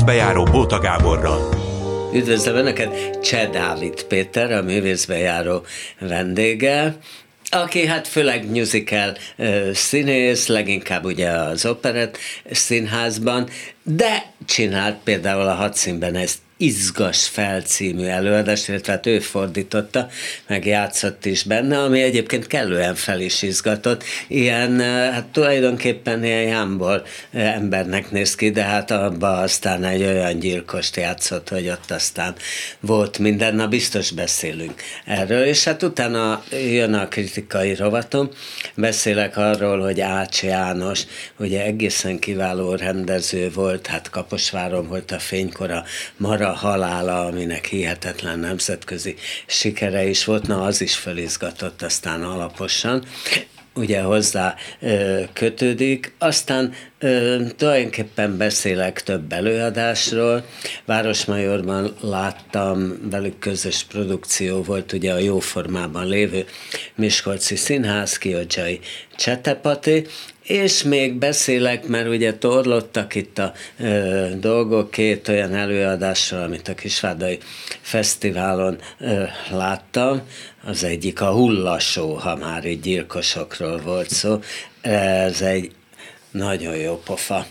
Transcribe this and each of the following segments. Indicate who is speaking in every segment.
Speaker 1: művészbejáró Bóta Gáborral.
Speaker 2: Üdvözlöm Önöket, Cseh Dávid Péter, a művészbejáró vendége, aki hát főleg musical színész, leginkább ugye az operett színházban, de csinált például a Hadszínben ezt Izgass fel című előadást, illetve hát ő fordította, meg játszott is benne, ami egyébként kellően fel is izgatott. Ilyen, hát tulajdonképpen ilyen jámbor embernek néz ki, de hát abban aztán egy olyan gyilkost játszott, hogy ott aztán volt minden, na biztos beszélünk erről, és hát utána jön a kritikai rovatom, beszélek arról, hogy Ács János ugye egészen kiváló rendező volt, hát Kaposváron volt a Fénykora, Mara halála, aminek hihetetlen nemzetközi sikere is volt, na az is felizgatott aztán alaposan, ugye hozzá kötődik. Aztán tulajdonképpen beszélek több előadásról. Városmajorban láttam, velük közös produkció volt ugye a Jóformában lévő Miskolci Színház, Kiodzsai Csetepati, és még beszélek, mert ugye torlottak itt a dolgok, két olyan előadásról, amit a Kisvárdai Fesztiválon láttam. Az egyik a Hullasó, ha már így gyilkosokról volt szó. Ez egy nagyon jó pofa.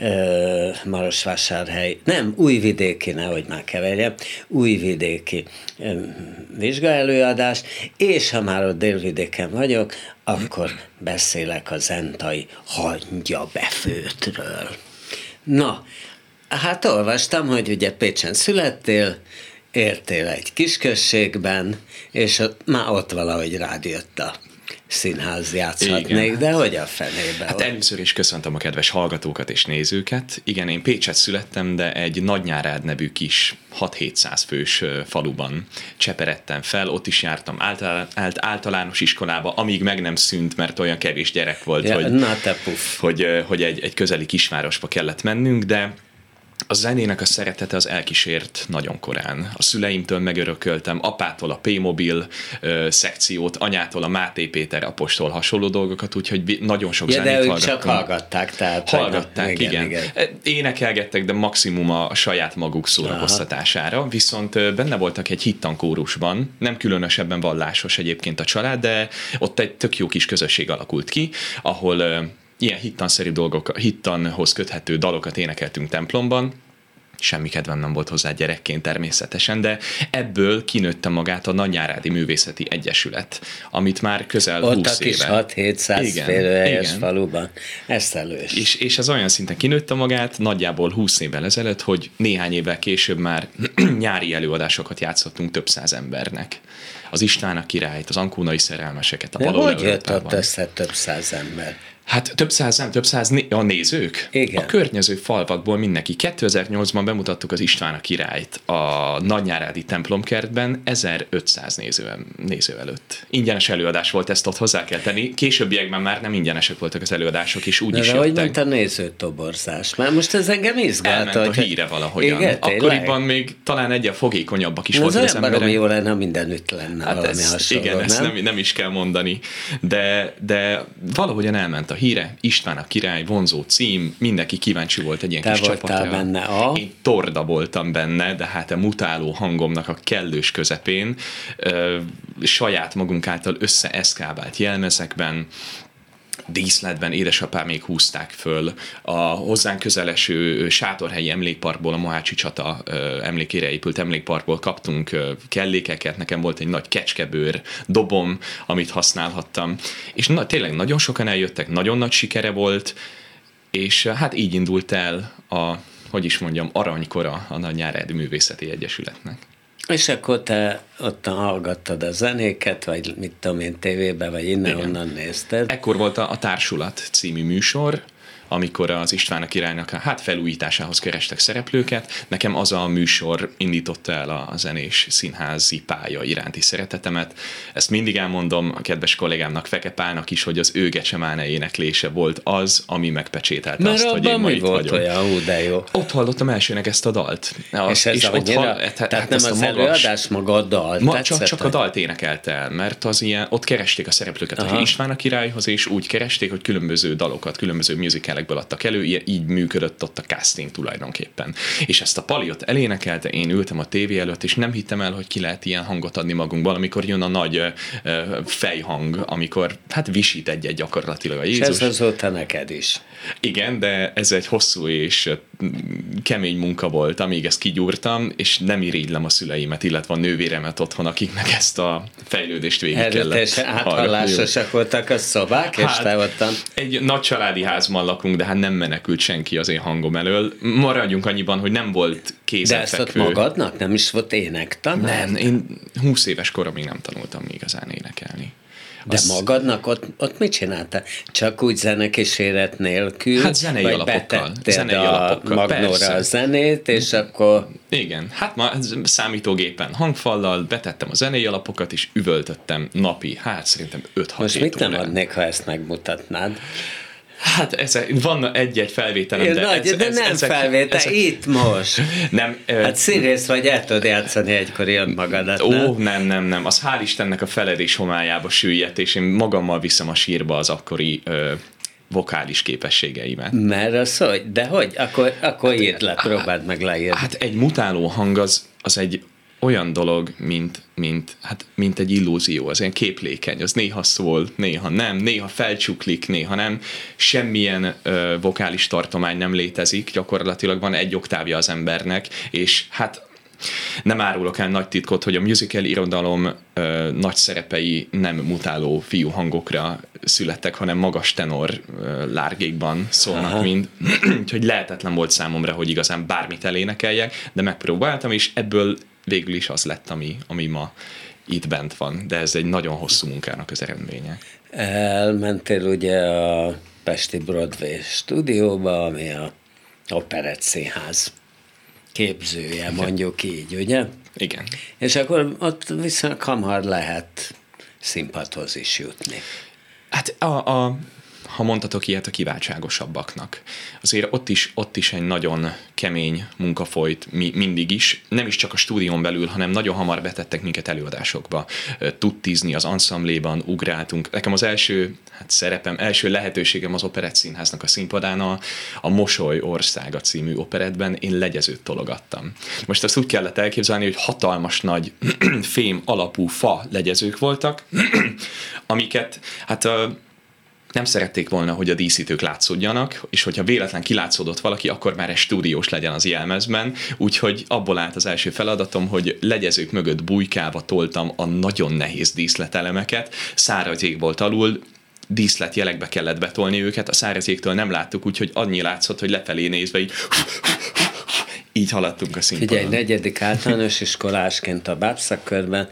Speaker 2: Marosvásárhely, nem, Újvidéki, nehogy már keverjem, Újvidéki vizsgaelőadás, és ha már ott Délvidéken vagyok, akkor beszélek a zentai hangyabefőtről. Na, hát olvastam, hogy ugye Pécsen születtél, értél egy kisközségben, és már ott valahogy rád jött a színház, játszhatnék, de hogy a fenébe?
Speaker 3: Hát először is köszöntöm a kedves hallgatókat és nézőket. Igen, én Pécset születtem, de egy Nagynyárád nevű kis 6-700 fős faluban cseperedtem fel, ott is jártam általános iskolába, amíg meg nem szűnt, mert olyan kevés gyerek volt, hogy egy közeli kisvárosba kellett mennünk, de a zenének a szeretete az elkísért nagyon korán. A szüleimtől megörököltem, apától a P-mobil szekciót, anyától a Máté Péter apostol hasonló dolgokat, úgyhogy nagyon sok zenét hallgattam. De ők csak hallgatták, tehát... Hallgatták, igen. Énekelgettek, de maximum a saját maguk szórakoztatására, viszont benne voltak egy hittankórusban, nem különösebben vallásos egyébként a család, de ott egy tök jó kis közösség alakult ki, ahol ilyen hittanszerű dolgok, hittanhoz köthető dalokat énekeltünk templomban. Semmi kedvem nem volt hozzá gyerekként természetesen, de ebből kinőtte magát a Nagynyárádi Művészeti Egyesület, amit már közel 20 éve.
Speaker 2: Ott a kis 6-700 félőhelyes faluban. Esztelős.
Speaker 3: És ez olyan szinten kinőtte magát nagyjából 20 évvel ezelőtt, hogy néhány évvel később már nyári előadászásokat játszottunk több száz embernek. Az István a királyt, az Ankónai szerelmeseket, a Való
Speaker 2: Európában. De hogy jött ott össze több száz ember?
Speaker 3: Hát több száz a nézők?
Speaker 2: Igen.
Speaker 3: A környező falvakból mindenki. 2008-ban bemutattuk az István a királyt a Nagynyárádi templomkertben 1500 néző előtt. Ingyenes előadás volt, ezt ott hozzá kell tenni. Későbbiekben már nem ingyenesek voltak az előadások, és úgy is jöttek.
Speaker 2: De hogy ment a nézőtoborzás? Már most ez engem izgalt.
Speaker 3: Elment a híre valahogyan. Igen, akkoriban még talán egyen fogékonyabbak is voltak az emberek.
Speaker 2: Az olyan jó lenne, ha mindenütt lenne hát valami hasonló.
Speaker 3: Igen, ezt nem is kell mondani. De valahogyan elment a híre, István a király, vonzó cím, mindenki kíváncsi volt egy ilyen kis csapatra.
Speaker 2: Benne
Speaker 3: Én torda voltam benne, de hát a mutáló hangomnak a kellős közepén, saját magunk által összeeszkábált jelmezekben, díszletben édesapám még húzták föl a hozzánk közeleső sátorhelyi emlékparkból, a Mohácsi csata emlékére épült emlékparkból kaptunk kellékeket, nekem volt egy nagy kecskebőr dobom, amit használhattam, és tényleg nagyon sokan eljöttek, nagyon nagy sikere volt, és hát így indult el aranykora a Nagynyárádi Művészeti Egyesületnek.
Speaker 2: És akkor te ott hallgattad a zenéket, vagy mit tudom én, tévében, vagy innen-onnan nézted?
Speaker 3: Ekkor volt a Társulat című műsor, amikor az István a királynak felújításához kerestek szereplőket. Nekem az a műsor indította el a zenés színházi pálya iránti szeretetemet. Ezt mindig elmondom a kedves kollégámnak, Feke Pálnak is, hogy az ő Gecsemáne éneklése volt az, ami megpecsételte azt, hogy én ma itt vagyok.
Speaker 2: Olyan, de jó.
Speaker 3: Ott hallottam elsőnek ezt a dalt.
Speaker 2: És ez annyira, tehát nem az előadás, maga a dal.
Speaker 3: Csak a dalt énekelte el, mert az ilyen, ott keresték a szereplőket a István a királyhoz, és úgy keresték, hogy különböző dalokat, különböző musicalekben szövegekből adtak elő, így működött ott a casting tulajdonképpen. És ezt a Pali ott elénekelte, én ültem a tévé előtt, és nem hittem el, hogy ki lehet ilyen hangot adni magunkból, amikor jön a nagy fejhang, amikor hát visít egy gyakorlatilag a Jézus.
Speaker 2: És ez azóta neked is.
Speaker 3: Igen, de ez egy hosszú és kemény munka volt, amíg ezt kigyúrtam, és nem irigylem a szüleimet, illetve a nővéremet otthon, akiknek ezt a fejlődést végig kellett.
Speaker 2: És áthallásosak voltak a szobák, és te ottan?
Speaker 3: Egy nagy családi házban lakunk, de hát nem menekült senki az én hangom elől. Maradjunk annyiban, hogy nem volt kézenfekvő.
Speaker 2: De ezt ott magadnak nem is volt énektanár?
Speaker 3: Nem, én 20 éves koromig nem tanultam igazán énekelni.
Speaker 2: De magadnak ott mit csináltál? Csak úgy zenekíséret nélkül?
Speaker 3: Hát zenei alapokkal.
Speaker 2: Zenei alapokkal, magnóra persze. A zenét, és akkor...
Speaker 3: Igen, hát ma számítógépen hangfallal betettem a zenei alapokat, és üvöltöttem napi, hát szerintem 5-6
Speaker 2: Most mit nem adnék, ha ezt megmutatnád?
Speaker 3: Hát van egy-egy felvételem,
Speaker 2: de nem felvétel, itt most.
Speaker 3: Nem,
Speaker 2: hát színész vagy, el tudod játszani egykor ilyen magadat.
Speaker 3: Nem. Az hál' Istennek a feledés homályába süllyedt, és én magammal viszem a sírba az akkori vokális képességeimet.
Speaker 2: Mert az hogy? De hogy? Akkor írd le, próbáld meg leírni.
Speaker 3: Hát egy mutáló hang az egy olyan dolog, mint egy illúzió, az ilyen képlékeny, az néha szól, néha nem, néha felcsuklik, néha nem, semmilyen vokális tartomány nem létezik, gyakorlatilag van egy oktávja az embernek, és hát nem árulok el nagy titkot, hogy a musical irodalom nagy szerepei nem mutáló fiú hangokra születtek, hanem magas tenor lárgékban szólnak mind. Úgyhogy lehetetlen volt számomra, hogy igazán bármit elénekeljek, de megpróbáltam, és ebből végül is az lett, ami ma itt bent van. De ez egy nagyon hosszú munkának az eredménye.
Speaker 2: Elmentél ugye a Pesti Broadway stúdióba, ami a Operett Színház képzője, mondjuk így, ugye?
Speaker 3: Igen.
Speaker 2: És akkor ott viszonylag hamar lehet színpadhoz is jutni.
Speaker 3: Hát ha mondhatok ilyet, a kiváltságosabbaknak. Azért ott is egy nagyon kemény munka folyt mindig is, nem is csak a stúdión belül, hanem nagyon hamar betettek minket előadásokba. Tudtizni az ensembléban, ugráltunk. Nekem az első szerepem, első lehetőségem az Operett Színháznak a színpadán a Mosoly országa című operettben én legyezőt tologattam. Most ezt úgy kellett elképzelni, hogy hatalmas nagy fém alapú fa legyezők voltak, amiket nem szerették volna, hogy a díszítők látszódjanak, és hogyha véletlen kilátszódott valaki, akkor már egy stúdiós legyen az jelmezben, úgyhogy abból állt az első feladatom, hogy legyezők mögött bujkálva toltam a nagyon nehéz díszletelemeket, száraz jég volt alul, díszletjelekbe kellett betolni őket, a száraz jégtől nem láttuk, úgyhogy annyi látszott, hogy lefelé nézve így haladtunk a színpadon.
Speaker 2: Figyelj, 4. általános iskolásként a bábszakkörben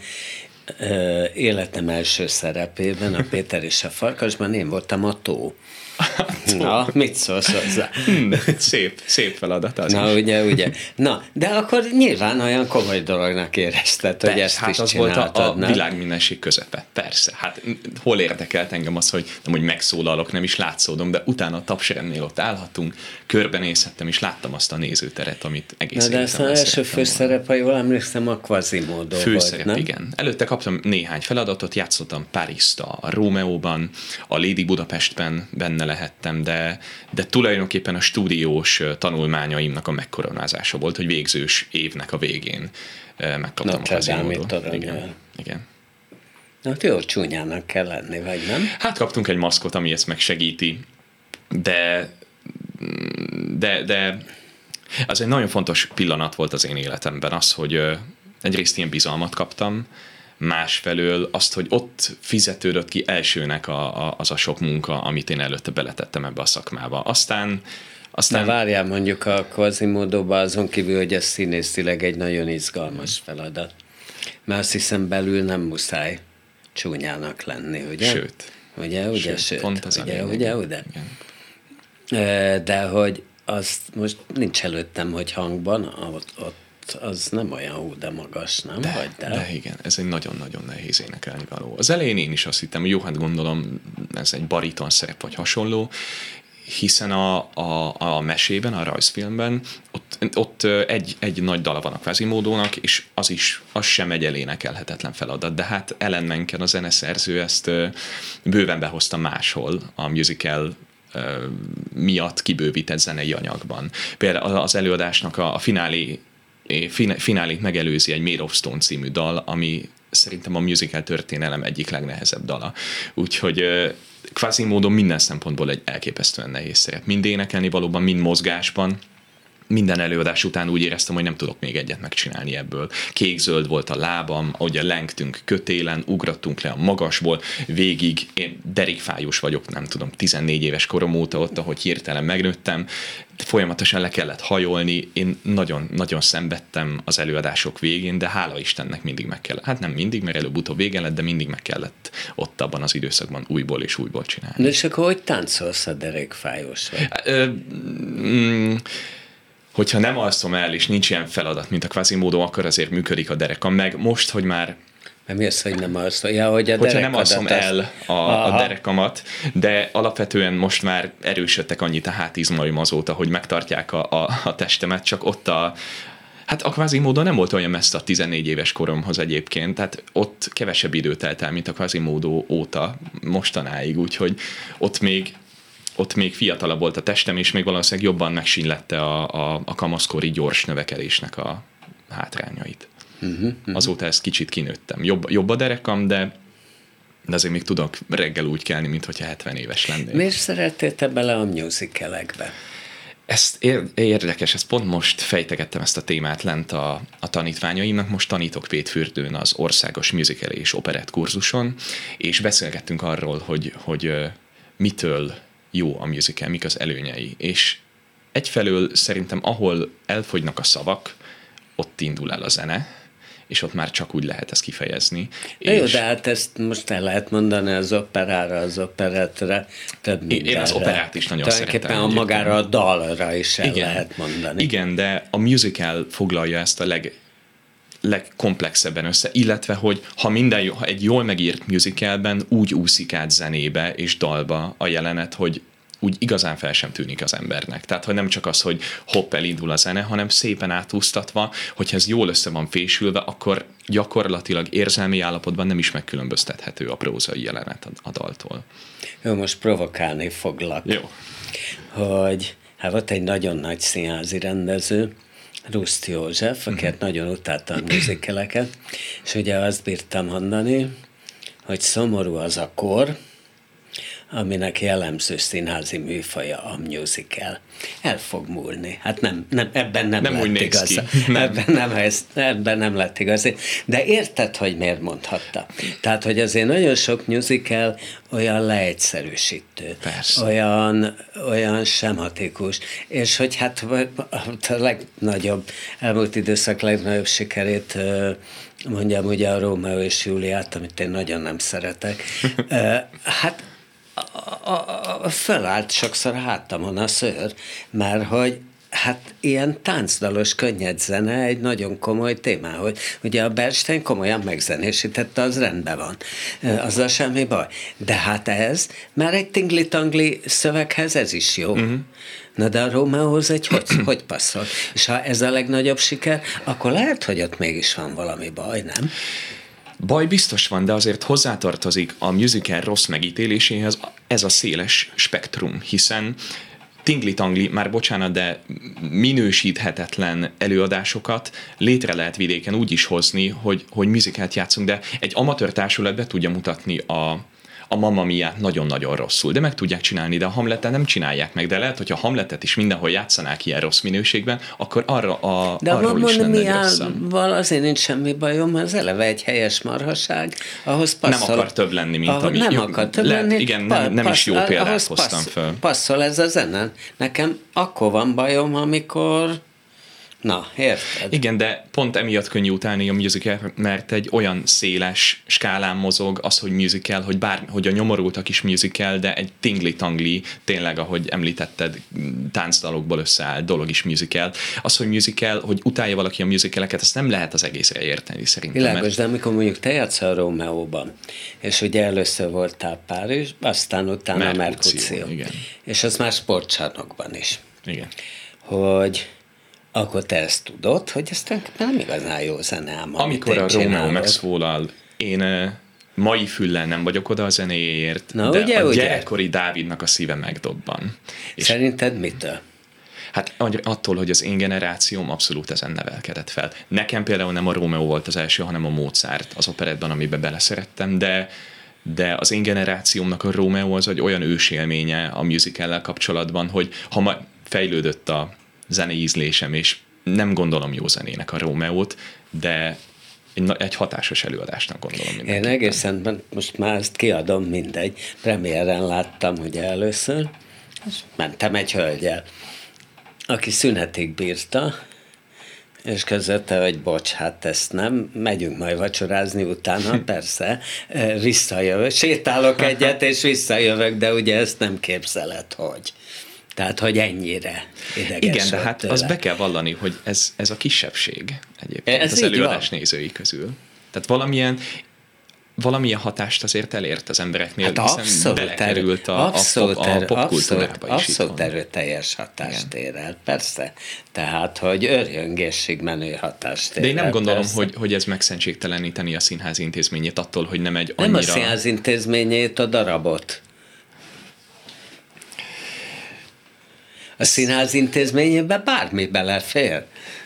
Speaker 2: életem első szerepében, a Péter és a Farkasban én voltam a tó. Na, mit szólsz hozzá?
Speaker 3: Szép feladat az
Speaker 2: Na,
Speaker 3: is.
Speaker 2: ugye. Na, de akkor nyilván olyan komoly dolognak érezted, persze, hogy ezt
Speaker 3: hát
Speaker 2: is
Speaker 3: az
Speaker 2: csináltad,
Speaker 3: volt a világmindenség közepe. Persze. Hát hol érdekelt engem az, hogy nem, hogy megszólalok, nem is látszódom, de utána a tapsrendnél ott állhatunk, körbenézhettem, és láttam azt a nézőteret, amit egész
Speaker 2: de ezt az első főszerep, ha jól emlékszem, a Quasimodo
Speaker 3: főszerep,
Speaker 2: volt, nem?
Speaker 3: Igen. Előtte kaptam néhány feladatot, játszottam Pariszt a Rómeóban, a Lady Budapestben benne lehettem, de tulajdonképpen a stúdiós tanulmányaimnak a megkoronázása volt, hogy végzős évnek a végén megkaptam a Quasimodót. Igen.
Speaker 2: Na, jó csúnyának kell lenni, vagy nem?
Speaker 3: Hát kaptunk egy maszkot, ami ezt megsegíti, de az egy nagyon fontos pillanat volt az én életemben az, hogy egyrészt ilyen bizalmat kaptam, másfelől azt, hogy ott fizetődött ki elsőnek az a sok munka, amit én előtte beletettem ebbe a szakmába. Aztán
Speaker 2: de várjál, mondjuk a Quasimodóban azon kívül, hogy ez színészileg egy nagyon izgalmas feladat. Mert azt hiszem belül nem muszáj csúnyának lenni, ugye?
Speaker 3: Sőt.
Speaker 2: Sőt.
Speaker 3: Pont az
Speaker 2: ugye. De hogy azt most nincs előttem, hogy hangban, ott az nem olyan hú, de magas, nem?
Speaker 3: De igen, ez egy nagyon-nagyon nehéz énekelni való. Az elején én is azt hittem, hogy jó, hát gondolom ez egy bariton szerep vagy hasonló, hiszen a mesében, a rajzfilmben ott egy nagy dala van a Quasimodónak, és az sem egy elénekelhetetlen feladat, de hát Alan Menken, a zeneszerző ezt bőven behozta máshol a musical miatt kibővített zenei anyagban. Például az előadásnak a finálét megelőzi egy Made of Stone című dal, ami szerintem a musical történelem egyik legnehezebb dala. Úgyhogy Quasimodo minden szempontból egy elképesztően nehéz szerep. Mind énekelni valóban, mind mozgásban. Minden előadás után úgy éreztem, hogy nem tudok még egyet megcsinálni ebből. Kék-zöld volt a lábam, ahogy lengtünk kötélen, ugrottunk le a magasból, végig én derékfájós vagyok, nem tudom, 14 éves korom óta ott, ahogy hirtelen megnőttem, folyamatosan le kellett hajolni, én nagyon szenvedtem az előadások végén, de hála Istennek mindig meg kellett. Hát nem mindig, mert előbb-utóbb vége lett, de mindig meg kellett ott abban az időszakban újból és újból csinálni.
Speaker 2: De és akkor hogy táncolsz, a derékfájós vagy?
Speaker 3: Hogyha nem alszom el, és nincs ilyen feladat, mint a Quasimodo, akkor azért működik a derekam. Meg most, hogy már...
Speaker 2: Mi az, hogy nem alszom? Ja, hogy
Speaker 3: hogyha nem alszom el a derekamat, de alapvetően most már erősödtek annyit a hátizmaim azóta, hogy megtartják a testemet, csak ott hát a Quasimodo nem volt olyan messze a 14 éves koromhoz egyébként, tehát ott kevesebb idő telt el, mint a Quasimodo óta mostanáig, úgyhogy ott még fiatalabb volt a testem, és még valószínűleg jobban megsínlette a kamaszkori gyors növekedésnek a hátrányait. Azóta ezt kicsit kinőttem. Jobb a derekam, de azért még tudok reggel úgy kelni, mintha 70 éves lennék.
Speaker 2: Miért szerettél te bele a musicalekbe?
Speaker 3: Ez érdekes, ezt pont most fejtegettem ezt a témát lent a tanítványaimnak. Most tanítok Pétfürdőn az országos musical és operett kurzuson, és beszélgettünk arról, hogy mitől jó a musical, mik az előnyei. És egyfelől szerintem, ahol elfogynak a szavak, ott indul el a zene, és ott már csak úgy lehet ezt kifejezni.
Speaker 2: Jó, de hát ezt most el lehet mondani az operára, az operettre, több mindenre.
Speaker 3: Én az operát is nagyon szeretem.
Speaker 2: Tulajdonképpen magára a dalra is el lehet mondani.
Speaker 3: Igen, de a musical foglalja ezt a legkomplexebben össze, illetve, hogy ha egy jól megírt musicalben úgy úszik át zenébe és dalba a jelenet, hogy úgy igazán fel sem tűnik az embernek. Tehát, hogy nem csak az, hogy hopp, elindul a zene, hanem szépen átúsztatva, hogyha ez jól össze van fésülve, akkor gyakorlatilag érzelmi állapotban nem is megkülönböztethető a prózai jelenet a daltól.
Speaker 2: Jó, most provokálni foglak.
Speaker 3: Jó.
Speaker 2: Hogy hát volt egy nagyon nagy színházi rendező, Ruszt József, akiket nagyon utáltam a musicaleket, és ugye azt bírtam mondani, hogy szomorú az a kor, aminek jellemző színházi műfaja a musical. El fog múlni. Hát ebben nem lett igaz. Ebben nem lett igaz. De érted, hogy miért mondhatta? Tehát, hogy azért nagyon sok musical olyan leegyszerűsítő.
Speaker 3: Persze.
Speaker 2: Olyan sematikus. És hogy hát a legnagyobb, elmúlt időszak legnagyobb sikerét mondjam ugye a Rómeó és Júliát, amit én nagyon nem szeretek. Hát fölállt sokszor a hátamon a szőr, mert hogy hát ilyen táncdalos könnyed zene egy nagyon komoly téma, hogy ugye a Bernstein komolyan megzenésítette, az rendben van, azzal semmi baj. De hát ez, már egy tingli-tangli szöveghez ez is jó. Na de a Rómeóhoz hogy passzol? És ha ez a legnagyobb siker, akkor lehet, hogy ott mégis van valami baj, nem?
Speaker 3: Baj biztos van, de azért hozzátartozik a musical rossz megítéléséhez ez a széles spektrum, hiszen tingli-tangli, már bocsánat, de minősíthetetlen előadásokat létre lehet vidéken úgy is hozni, hogy musicalt játszunk, de egy amatőr társulat be tudja mutatni a Mamma Miát nagyon-nagyon rosszul, de meg tudják csinálni, de a Hamletet nem csinálják meg, de lehet, hogy a Hamletet is mindenhol játszanák ilyen rossz minőségben, akkor
Speaker 2: de
Speaker 3: arról is lenne egy rosszabb.
Speaker 2: De a Mamma Miával azért nincs semmi bajom, az eleve egy helyes marhaság, ahhoz passzol.
Speaker 3: Nem akar több lenni, mint ami...
Speaker 2: Nem akar több lenni.
Speaker 3: Igen, nem is jó példát hoztam föl.
Speaker 2: Passzol ez a zene. Nekem akkor van bajom, amikor... Na, érted?
Speaker 3: Igen, de pont emiatt könnyű utálni a musical, mert egy olyan széles skálán mozog az, hogy musical, hogy a Nyomorultak is musical, de egy tingli-tangli, tényleg, ahogy említetted, táncdalokból összeáll dolog is musical. Az, hogy musical, hogy utálja valaki a musicaleket, ezt nem lehet az egészre érteni szerintem.
Speaker 2: Világos, de amikor mondjuk te játszol a Rómeóban, és ugye először voltál Párizs, aztán utána Mercutio. És az már sportcsarnokban is.
Speaker 3: Igen.
Speaker 2: Hogy akkor te ezt tudod, hogy ez nem igazán jó zene ám.
Speaker 3: Amikor a Rómeó megszólal, én mai füllel nem vagyok oda a zenéért,
Speaker 2: Na,
Speaker 3: de
Speaker 2: ugye,
Speaker 3: a
Speaker 2: ugye?
Speaker 3: gyerekkori Dávidnak a szíve megdobban. És
Speaker 2: Szerinted mitől?
Speaker 3: hát attól, hogy az én generációm abszolút ezen nevelkedett fel. Nekem például nem a Rómeó volt az első, hanem a Mozart az operettban, amiben beleszerettem, de az én generációmnak a Rómeó az egy olyan ősélménye a musicallel kapcsolatban, hogy ha ma fejlődött a zenei ízlésem, és nem gondolom jó zenének a Rómeót, de egy hatásos előadásnak gondolom mindenképpen.
Speaker 2: Én egészen, most már ezt kiadom, mindegy, premiéren láttam ugye először, és mentem egy hölgyel, aki szünetig bírta, és közötte, hogy bocs, hát ezt nem, megyünk majd vacsorázni utána, persze, visszajövök, sétálok egyet, és visszajövök, de ugye ezt nem képzeled, hogy. Tehát, hogy ennyire ideges.
Speaker 3: Igen, de hát
Speaker 2: tőle.
Speaker 3: azt be kell vallani, hogy ez a kisebbség egyébként
Speaker 2: Ez
Speaker 3: az
Speaker 2: így
Speaker 3: előadás
Speaker 2: van.
Speaker 3: nézői közül. Tehát valamilyen hatást azért elért az embereknél,
Speaker 2: Hát
Speaker 3: hiszen
Speaker 2: abszolút
Speaker 3: belekerült a popkultúrába is.
Speaker 2: abszolút
Speaker 3: itthon.
Speaker 2: erőteljes hatást ér el, persze. Tehát, hogy örjöngészség menő hatást ér
Speaker 3: De én nem
Speaker 2: el,
Speaker 3: gondolom,
Speaker 2: persze.
Speaker 3: hogy ez megszentségteleníteni a színház intézményét attól, hogy nem egy annyira...
Speaker 2: Nem a színház intézményét, a darabot. A színház intézményében bármi belefér.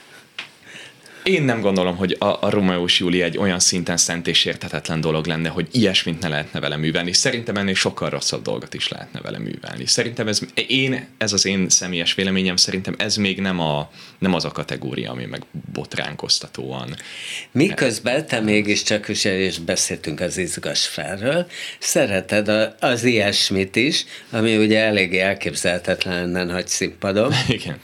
Speaker 3: Én nem gondolom, hogy a Rómeós Júlia egy olyan szinten szent és érthetetlen dolog lenne, hogy ilyesmit ne lehetne vele művelni. Szerintem ennél sokkal rosszabb dolgot is lehetne vele művelni. Szerintem ez az én személyes véleményem, szerintem ez még nem az a kategória, ami meg botránkoztatóan.
Speaker 2: Miközben te mégiscsak is beszéltünk az izgasfelről, szereted az ilyesmit is, ami ugye eléggé elképzelhetetlen lenne nagy színpadon.
Speaker 3: Igen.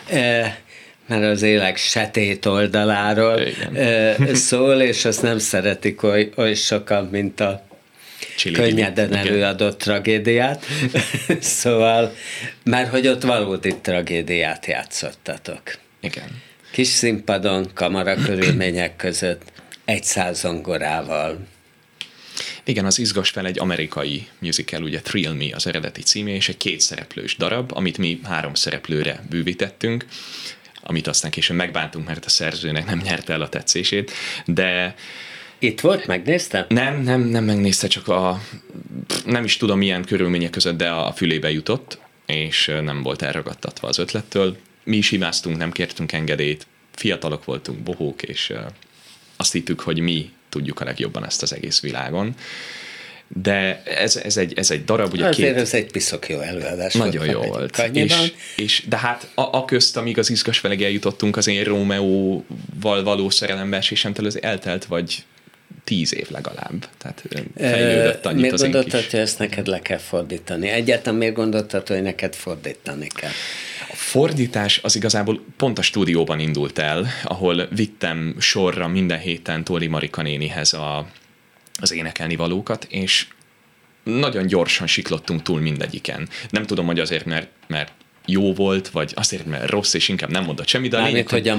Speaker 2: Mert az élet sötét oldaláról szól, és azt nem szeretik oly sokan, mint a könnyeden előadott tragédiát. Szóval, mert hogy ott valódi tragédiát játszottatok.
Speaker 3: Igen.
Speaker 2: Kis színpadon, kamarakörülmények között, egy százongorával.
Speaker 3: Igen, az Izgass fel egy amerikai musical, ugye Thrill Me az eredeti címe, és egy 2 szereplős darab, amit mi 3 szereplőre bővítettünk, amit aztán később megbántunk, mert a szerzőnek nem nyerte el a tetszését, de...
Speaker 2: Itt volt? Megnéztem?
Speaker 3: Nem megnézte, csak nem is tudom milyen körülmények között, de a fülébe jutott, és nem volt elragadtatva az ötlettől. Mi is hibáztunk, nem kértünk engedélyt, fiatalok voltunk, bohók, és azt hittük, hogy mi tudjuk a legjobban ezt az egész világon. De ez egy darab, ugye
Speaker 2: azért ez egy piszok jó előadás.
Speaker 3: nagyon jó volt. De hát a közt, amíg az Izgass feleg eljutottunk, az én Rómeóval való szerelembeesésemtől az eltelt vagy 10 év legalább. Tehát fejlődött annyit
Speaker 2: miért
Speaker 3: az én kis...
Speaker 2: Miért gondoltad, hogy ezt neked le kell fordítani? Egyáltalán miért gondoltad, hogy neked fordítani kell?
Speaker 3: A fordítás az igazából pont a stúdióban indult el, ahol vittem sorra minden héten Tóri Marika nénihez az énekelni valókat, és nagyon gyorsan siklottunk túl mindegyiken. Nem tudom, hogy azért, mert jó volt, vagy azért, mert rossz, és inkább nem mondott semmit, de a lényeg,
Speaker 2: hogy a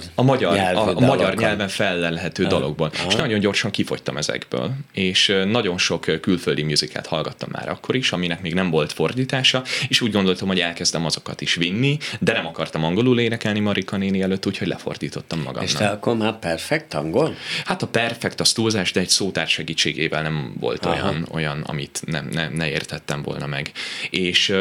Speaker 3: magyar nyelven fellelhető dologból. És nagyon gyorsan kifogytam ezekből. És nagyon sok külföldi musicalt hallgattam már akkor is, aminek még nem volt fordítása, és úgy gondoltam, hogy elkezdem azokat is vinni, de nem akartam angolul énekelni Marika néni előtt, úgyhogy lefordítottam magamnak.
Speaker 2: És te akkor már perfekt angol?
Speaker 3: Hát a perfekt az túlzás, de egy szótár segítségével nem volt olyan, amit ne értettem volna meg. És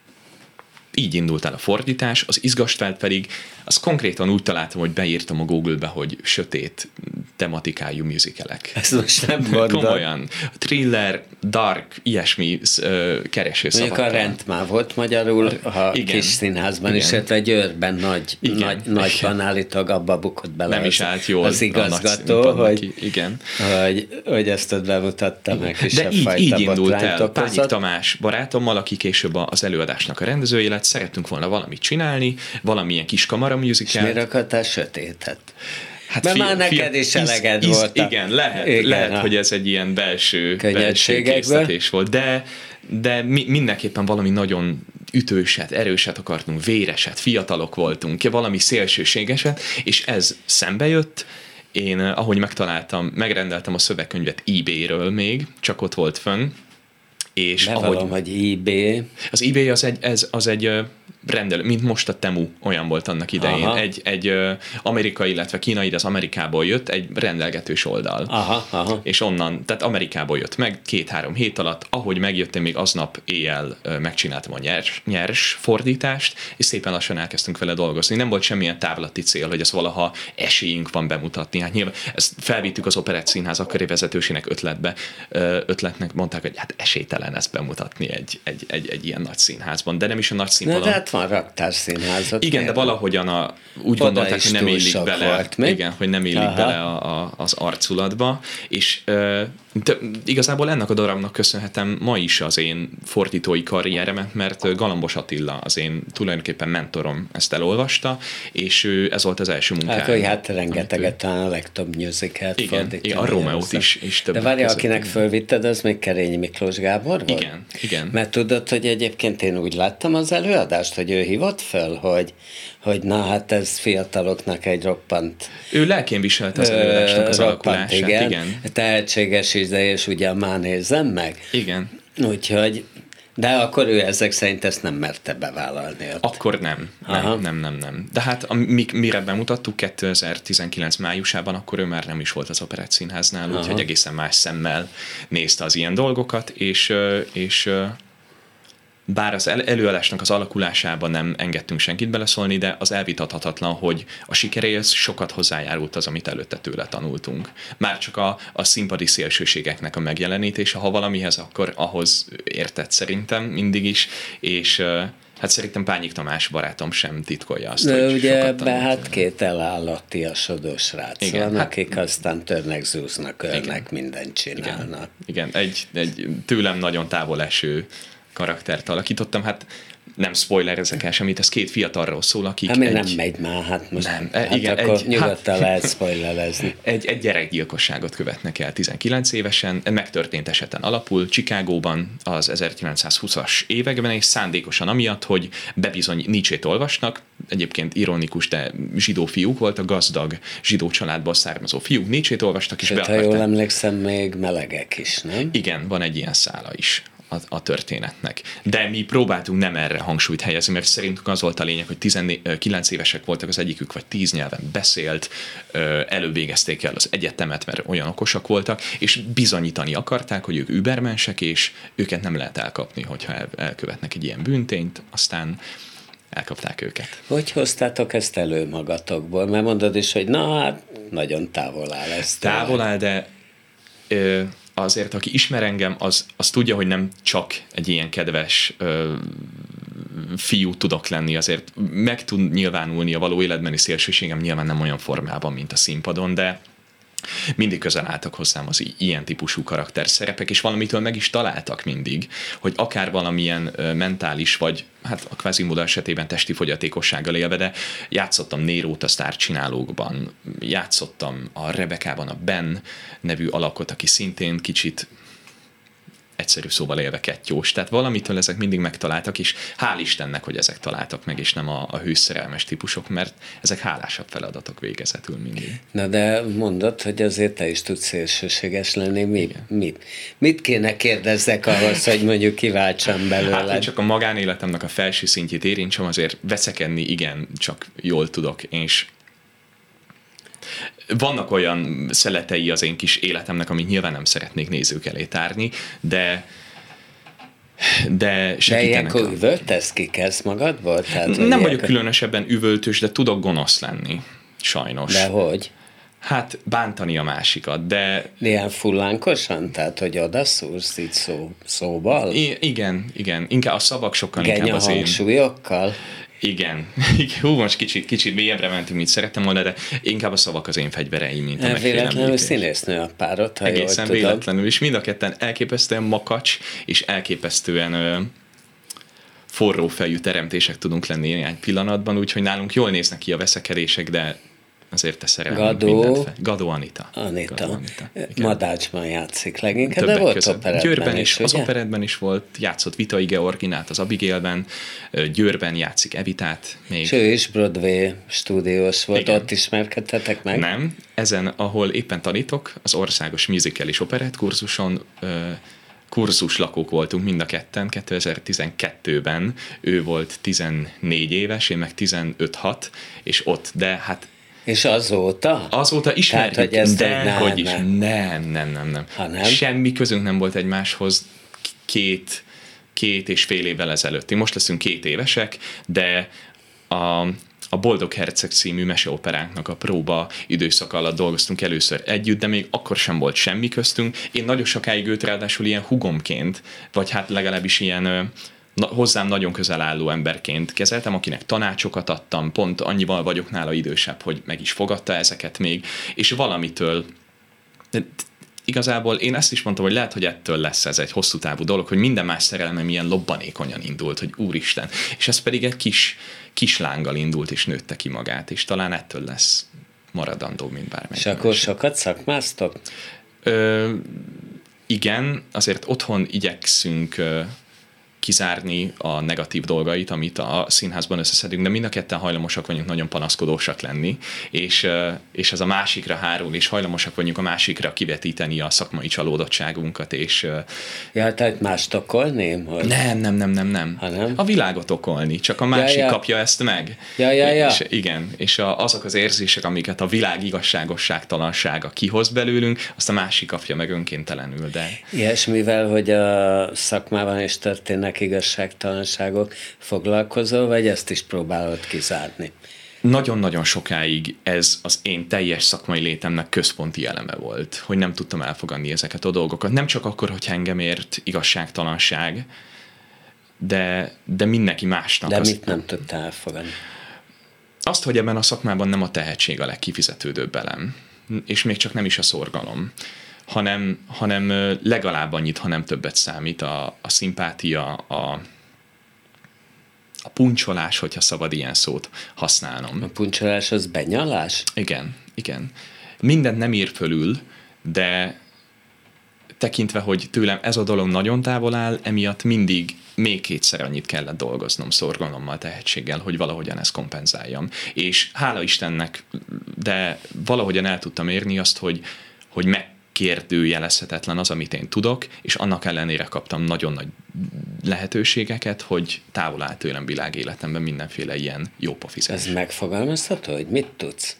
Speaker 3: így indult el a fordítás, az Izgastfelt pedig, azt konkrétan úgy találtam, hogy beírtam a Google-be, hogy sötét tematikájú musicalek.
Speaker 2: Ezt most nem mondod.
Speaker 3: Komolyan. Thriller, dark, ilyesmi keresőszavakkal.
Speaker 2: Mondjuk a rend már volt magyarul, a kis színházban is, illetve Győrben nagyban állítólag abba bukott bele
Speaker 3: nem is állt jól
Speaker 2: az igazgató, hogy ezt ott bemutatta meg.
Speaker 3: De így indult el Pányik Tamás barátommal, aki később az előadásnak a rendezője lett, szerettünk volna valamit csinálni, valamilyen kis kamara musical.
Speaker 2: És miért akartál sötétet?
Speaker 3: Hát
Speaker 2: mert már neked is eleged volt.
Speaker 3: Igen, lehet, hogy ez egy ilyen belső késztetés volt, de mindenképpen valami nagyon ütőset, erőset akartunk, véreset, fiatalok voltunk, valami szélsőségeset, és ez szembe jött. Én, ahogy megrendeltem a szövegkönyvet eBay-ről még, csak ott volt fönn, és
Speaker 2: bevallom, hogy eBay.
Speaker 3: Az eBay az egy rendelő, mint most a Temu olyan volt annak idején. Egy amerikai, illetve kínai, de az Amerikából jött egy rendelgetős oldal. És onnan, tehát Amerikából jött meg 2-3 hét alatt, ahogy megjöttem, még aznap éjjel megcsináltam a nyers fordítást, és szépen lassan elkezdtünk vele dolgozni. Nem volt semmilyen távlati cél, hogy ez valaha esélyünk van bemutatni. Hát nyilván ezt felvittük az Operett Színház akkori vezetősének ötletnek mondták, hogy hát esélytelen ezt bemutatni egy ilyen nagy színházban, de nem is a nagy színpadon.
Speaker 2: De hát van raktárszínházat.
Speaker 3: Igen, de valahogyan úgy gondolták, hogy nem illik bele. Igen, hogy nem illik bele az arculatba, és igazából ennek a darabnak köszönhetem ma is az én fordítói karrieremet, mert Galambos Attila, az én tulajdonképpen mentorom, ezt elolvasta, és ez volt az első munkája.
Speaker 2: Hát rengeteget, talán a legtöbb musicalt fordítani.
Speaker 3: Igen, a Romeót is többet.
Speaker 2: De várja, akinek fölvitted, az még Kerényi Miklós Gábor volt?
Speaker 3: Igen.
Speaker 2: Mert tudod, hogy egyébként én úgy láttam az előadást, hogy ő hívott föl, hogy na hát ez fiataloknak egy roppant...
Speaker 3: Ő lelkén viselte az előadásnak az alakulását. Igen.
Speaker 2: Tehetséges és ugye már nézzem meg.
Speaker 3: Igen.
Speaker 2: Úgyhogy, de akkor ő ezek szerint ezt nem merte bevállalni. Ott.
Speaker 3: Akkor nem. De hát mire bemutattuk 2019 májusában, akkor ő már nem is volt az Operett Színháznál, úgyhogy egészen más szemmel nézte az ilyen dolgokat, és bár az előadásnak az alakulásában nem engedtünk senkit beleszólni, de az elvitathatatlan, hogy a sikeréhez sokat hozzájárult az, amit előtte tőle tanultunk. Már csak a színpadi szélsőségeknek a megjelenítése, ha valamihez, akkor ahhoz értett szerintem mindig is, és hát szerintem Pányik Tamás barátom sem titkolja azt,
Speaker 2: de
Speaker 3: hogy
Speaker 2: ugye
Speaker 3: sokat tanult.
Speaker 2: hát két elállatiasodó srác van, akik aztán törnek, zúznak, ölnek, mindent csinálnak.
Speaker 3: Igen. Egy tőlem nagyon távol eső karaktert alakítottam, hát nem spoilerezek el semmit, ez két fiatalról szól, akik
Speaker 2: hát még nem megy már, hát most
Speaker 3: nem,
Speaker 2: igen, akkor nyugodtan lehet spoilerezni.
Speaker 3: Egy gyerekgyilkosságot követnek el 19 évesen, megtörtént eseten alapul, Chicagóban az 1920-as években, és szándékosan amiatt, hogy bebizony Nietzsét olvasnak, egyébként ironikus, de zsidó fiúk voltak, gazdag zsidó családból származó fiúk, Nietzsét olvastak, és
Speaker 2: be akarták. Ha jól emlékszem, még melegek is, nem?
Speaker 3: Igen, van egy ilyen szála is a történetnek. De mi próbáltunk nem erre hangsúlyt helyezni, mert szerintünk az volt a lényeg, hogy 19 évesek voltak, az egyikük vagy 10 nyelven beszélt, elővégezték el az egyetemet, mert olyan okosak voltak, és bizonyítani akarták, hogy ők übermensek, és őket nem lehet elkapni, hogyha elkövetnek egy ilyen bűntényt, aztán elkapták őket.
Speaker 2: Hogy hoztátok ezt elő magatokból? Mert mondod is, hogy na hát, nagyon távol áll ez.
Speaker 3: Távol áll, de azért, aki ismer engem, az tudja, hogy nem csak egy ilyen kedves fiú tudok lenni, azért meg tud nyilvánulni a való életbeni szélsőségem, nyilván nem olyan formában, mint a színpadon, de mindig közel álltak hozzám az ilyen típusú karakterszerepek, és valamitől meg is találtak mindig, hogy akár valamilyen mentális, vagy hát a Quasimodo esetében testi fogyatékossággal élve, de játszottam Nérót a sztárcsinálókban, játszottam a Rebekában a Ben nevű alakot, aki szintén kicsit egyszerű szóval élve kettyós. Tehát valamitől ezek mindig megtaláltak, és hál' Istennek, hogy ezek találtak meg, és nem a hőszerelmes típusok, mert ezek hálásabb feladatok végezetül mindig.
Speaker 2: Na de mondod, hogy azért te is tudsz szélsőséges lenni. Mit kéne kérdezzek ahhoz, hogy mondjuk kiváltsam belőle?
Speaker 3: Hát, hogy csak a magánéletemnek a felső szintjét érintsem, azért veszekedni igen, csak jól tudok, és vannak olyan szeletei az én kis életemnek, amit nyilván nem szeretnék nézők elé tárni, de segítenek.
Speaker 2: De ilyenkor üvöltesz, kikezd magadból? Tehát,
Speaker 3: nem vagyok különösebben üvöltős, de tudok gonosz lenni, sajnos.
Speaker 2: De hogy?
Speaker 3: Hát bántani a másikat, de...
Speaker 2: Ilyen fullánkosan? Tehát, hogy odaszúrsz így szóval?
Speaker 3: Igen. Inkább a szavak sokkal inkább az én...
Speaker 2: hangsúlyokkal?
Speaker 3: Igen. Hú, most kicsit mélyebbre mentünk, mint szerettem volna, de inkább a szavak az én fegyvereim, mint a megfélemlítés.
Speaker 2: Véletlenül színésznő a párod, ha
Speaker 3: egészen
Speaker 2: jól
Speaker 3: véletlenül, és mind a ketten elképesztően makacs, és elképesztően forró fejű teremtések tudunk lenni néhány pillanatban, úgyhogy nálunk jól néznek ki a veszekedések, de azért te szerelmünk mindent. Gadó Anita.
Speaker 2: Madácsban játszik leginkább,
Speaker 3: többek
Speaker 2: de volt
Speaker 3: között.
Speaker 2: operettben
Speaker 3: Győrben is,
Speaker 2: ugye?
Speaker 3: az operettben is volt, játszott Vitai Georginát az Abigailben, Győrben játszik Evitát még.
Speaker 2: És ő is Broadway stúdiós volt, igen. Ott ismerkedtetek meg?
Speaker 3: Nem, ezen, ahol éppen tanítok, az országos musical és operett kurzuson kurzuslakók voltunk mind a ketten 2012-ben, ő volt 14 éves, én meg 15-6, és ott, de hát
Speaker 2: és azóta?
Speaker 3: Azóta ismerjük,
Speaker 2: tehát, hogy ez
Speaker 3: de hogy is.
Speaker 2: nem.
Speaker 3: Nem.
Speaker 2: Ha nem?
Speaker 3: Semmi közünk nem volt egymáshoz két és fél évvel ezelőtt. Most leszünk 2 évesek, de a Boldog Herceg című meseoperánknak a próba időszak alatt dolgoztunk először együtt, de még akkor sem volt semmi köztünk. Én nagyon sokáig őt ráadásul ilyen hugomként, vagy hát legalábbis ilyen hozzám nagyon közel álló emberként kezeltem, akinek tanácsokat adtam, pont annyival vagyok nála idősebb, hogy meg is fogadta ezeket még, és valamitől igazából én ezt is mondtam, hogy lehet, hogy ettől lesz ez egy hosszú távú dolog, hogy minden más szerelmem ilyen lobbanékonyan indult, hogy úristen, és ez pedig egy kis lánggal indult, és nőtte ki magát, és talán ettől lesz maradandó, mint bármelyik.
Speaker 2: És akkor sokat szakmáztok?
Speaker 3: Igen, azért otthon igyekszünk kizárni a negatív dolgait, amit a színházban összeszedünk, de mind a ketten hajlamosak vagyunk nagyon panaszkodósak lenni, és ez a másikra hárul, és hajlamosak vagyunk a másikra kivetíteni a szakmai csalódottságunkat, és...
Speaker 2: Ja, tehát mást okolni? Hogy...
Speaker 3: Nem.
Speaker 2: Nem.
Speaker 3: A világot okolni, csak a másik kapja ezt meg.
Speaker 2: Ja.
Speaker 3: És igen, és azok az érzések, amiket a világ igazságosságtalansága kihoz belőlünk, azt a másik kapja meg önkéntelenül, de...
Speaker 2: Ilyesmivel, hogy a szakmában is történnek igazságtalanságok, foglalkozol, vagy ezt is próbálod kizárni?
Speaker 3: Nagyon-nagyon sokáig ez az én teljes szakmai létemnek központi eleme volt, hogy nem tudtam elfogadni ezeket a dolgokat. Nem csak akkor, hogy engem ért igazságtalanság, de mindenki másnak.
Speaker 2: De mit nem tudtál elfogadni?
Speaker 3: Azt, hogy ebben a szakmában nem a tehetség a legkifizetődőbb elem, és még csak nem is a szorgalom, hanem legalább annyit, ha nem többet számít a szimpátia, a puncsolás, hogyha szabad ilyen szót használnom.
Speaker 2: A puncsolás az benyalás?
Speaker 3: Igen. Mindent nem ír fölül, de tekintve, hogy tőlem ez a dolog nagyon távol áll, emiatt mindig még 2-szer annyit kellett dolgoznom szorgalommal, tehetséggel, hogy valahogyan ezt kompenzáljam. És hála Istennek, de valahogyan el tudtam érni azt, hogy megkérdőjelezhetetlen az, amit én tudok, és annak ellenére kaptam nagyon nagy lehetőségeket, hogy távol áll tőlem világéletemben mindenféle ilyen jó pofizás.
Speaker 2: Ez megfogalmazható, hogy mit tudsz?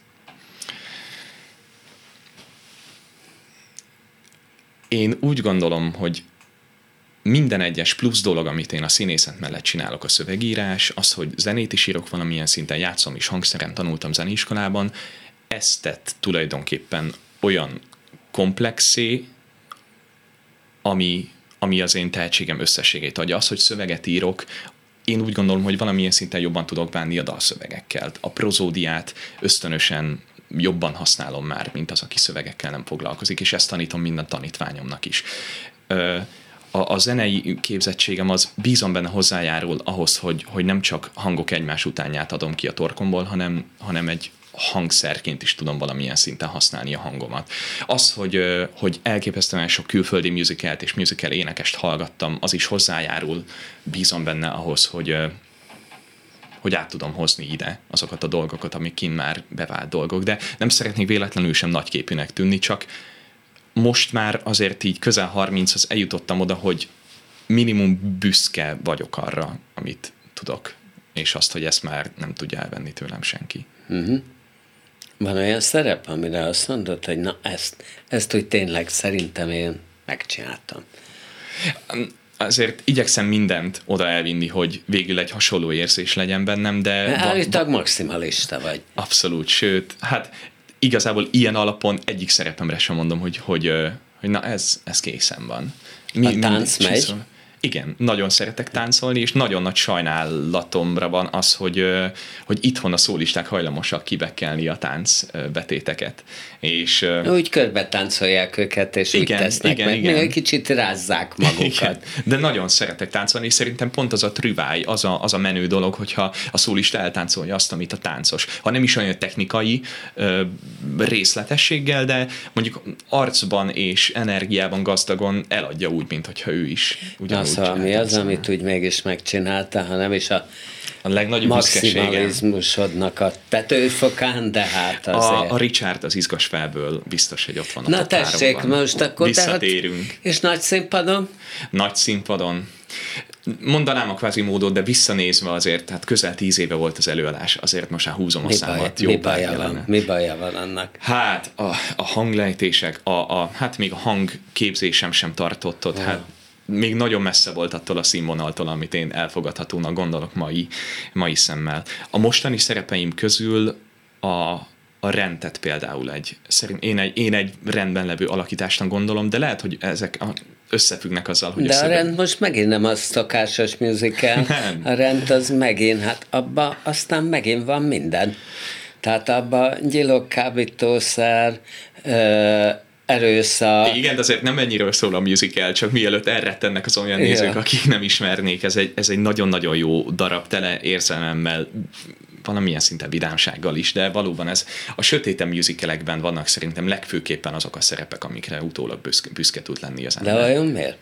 Speaker 3: Én úgy gondolom, hogy minden egyes plusz dolog, amit én a színészet mellett csinálok, a szövegírás, az, hogy zenét is írok valamilyen szinten, játszom is hangszeren, tanultam zeneiskolában, ezt tett tulajdonképpen olyan komplexé, ami az én tehetségem összességét adja. Az, hogy szöveget írok, én úgy gondolom, hogy valamilyen szinten jobban tudok bánni a dalszövegekkel. A prozódiát ösztönösen jobban használom már, mint az, aki szövegekkel nem foglalkozik, és ezt tanítom minden tanítványomnak is. A zenei képzettségem az bízom benne hozzájárul ahhoz, hogy nem csak hangok egymás utánját adom ki a torkomból, hanem egy hangszerként is tudom valamilyen szinten használni a hangomat. Az, hogy elképesztően sok külföldi musicalt és musical énekest hallgattam, az is hozzájárul, bízom benne ahhoz, hogy át tudom hozni ide azokat a dolgokat, amik kint már bevált dolgok. De nem szeretnék véletlenül sem nagyképűnek tűnni, csak most már azért így közel 30, az eljutottam oda, hogy minimum büszke vagyok arra, amit tudok, és azt, hogy ezt már nem tudja elvenni tőlem senki.
Speaker 2: Uh-huh. Van olyan szerep, amire azt mondod, hogy na ezt úgy tényleg szerintem én megcsináltam.
Speaker 3: Azért igyekszem mindent oda elvinni, hogy végül egy hasonló érzés legyen bennem, de...
Speaker 2: Állítólag maximalista vagy.
Speaker 3: Abszolút, sőt, hát igazából ilyen alapon egyik szerepemre sem mondom, hogy na ez készen van.
Speaker 2: A tánc megy?
Speaker 3: Igen, nagyon szeretek táncolni, és nagyon nagy sajnálatomra van az, hogy itthon a szólisták hajlamosak kibekkelni a táncbetéteket. És, úgy
Speaker 2: körbe táncolják őket, és úgy tesznek,
Speaker 3: igen.
Speaker 2: még egy kicsit rázzák magukat.
Speaker 3: Igen, de nagyon szeretek táncolni, és szerintem pont az a trüváj, az a menő dolog, hogyha a szólista eltáncolja azt, amit a táncos. Ha nem is olyan technikai részletességgel, de mondjuk arcban és energiában gazdagon eladja úgy, mintha ő is ugyanúgy
Speaker 2: Szóval mi az, amit úgy mégis megcsinálta, ha nem is a
Speaker 3: legnagyobb büszkeségem.
Speaker 2: Maximalizmusodnak a tetőfokán, de hát azért.
Speaker 3: A Richard az Izgas Felből biztos, hogy ott van a
Speaker 2: Na tessék, most akkor
Speaker 3: visszatérünk.
Speaker 2: Hát, és nagy színpadon?
Speaker 3: Nagy színpadon. Mondanám a Quasimodo, de visszanézve azért, hát közel 10 éve volt az előadás, azért most már húzom a számat.
Speaker 2: Mi baja van annak?
Speaker 3: Hát a hanglejtések, hát még a hangképzésem sem tartott ott, hát még nagyon messze volt attól a színvonaltól, amit én elfogadhatónak gondolok mai szemmel. A mostani szerepeim közül a rendet például én egy rendben levő alakításnak gondolom, de lehet, hogy ezek összefüggnek azzal, hogy
Speaker 2: de a rend most megint nem a szokásos musical.
Speaker 3: Nem.
Speaker 2: A rend az megint, hát abban aztán megint van minden. Tehát abban gyilok, kábítószer, erőszak.
Speaker 3: Igen, de azért nem ennyiről szól a musical, csak mielőtt elrettennek az olyan nézők, akik nem ismernék. Ez egy nagyon-nagyon jó darab, tele érzelmemmel, valamilyen szinten vidámsággal is, de valóban ez a sötéten musicalekben vannak szerintem legfőképpen azok a szerepek, amikre utólag büszke tud lenni az ember.
Speaker 2: De vajon miért?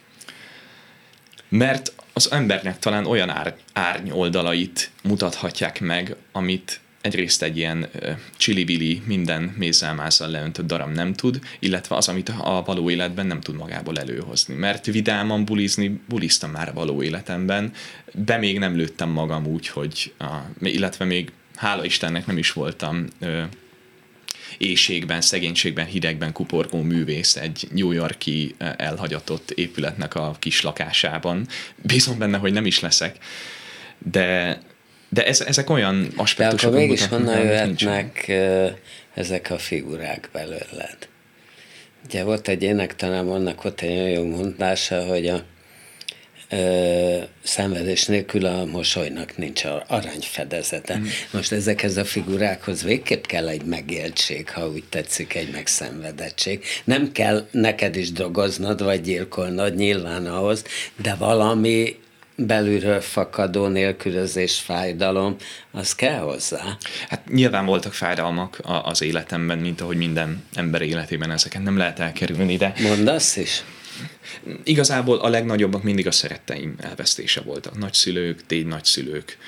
Speaker 3: Mert az embernek talán olyan árny oldalait mutathatják meg, amit egyrészt egy ilyen csili-vili, minden mézzel-mázzal leöntött darab nem tud, illetve az, amit a való életben nem tud magából előhozni. Mert vidáman buliztam már a való életemben, de még nem lőttem magam úgy, hogy illetve még hála Istennek nem is voltam éhségben, szegénységben, hidegben kuporgó művész egy New York-i elhagyatott épületnek a kis lakásában. Bízom benne, hogy nem is leszek, de ezek olyan aspektusok.
Speaker 2: De akkor mégis honnan jöhetnek ezek a figurák belőled? Ugye volt egy énektanám, annak ott egy nagyon jó mondása, hogy a szenvedés nélkül a mosolynak nincs aranyfedezete. Most ezekhez a figurákhoz végképp kell egy megéltség, ha úgy tetszik, egy megszenvedettség. Nem kell neked is drogoznod, vagy gyilkolnod nyilván ahhoz, de valami belülről fakadó nélkülözés, fájdalom, az kell hozzá.
Speaker 3: Hát nyilván voltak fájdalmak az életemben, mint ahogy minden ember életében, ezeket nem lehet elkerülni, de...
Speaker 2: Mondasz is?
Speaker 3: Igazából a legnagyobbak mindig a szeretteim elvesztése voltak. Nagyszülők, dédnagyszülők.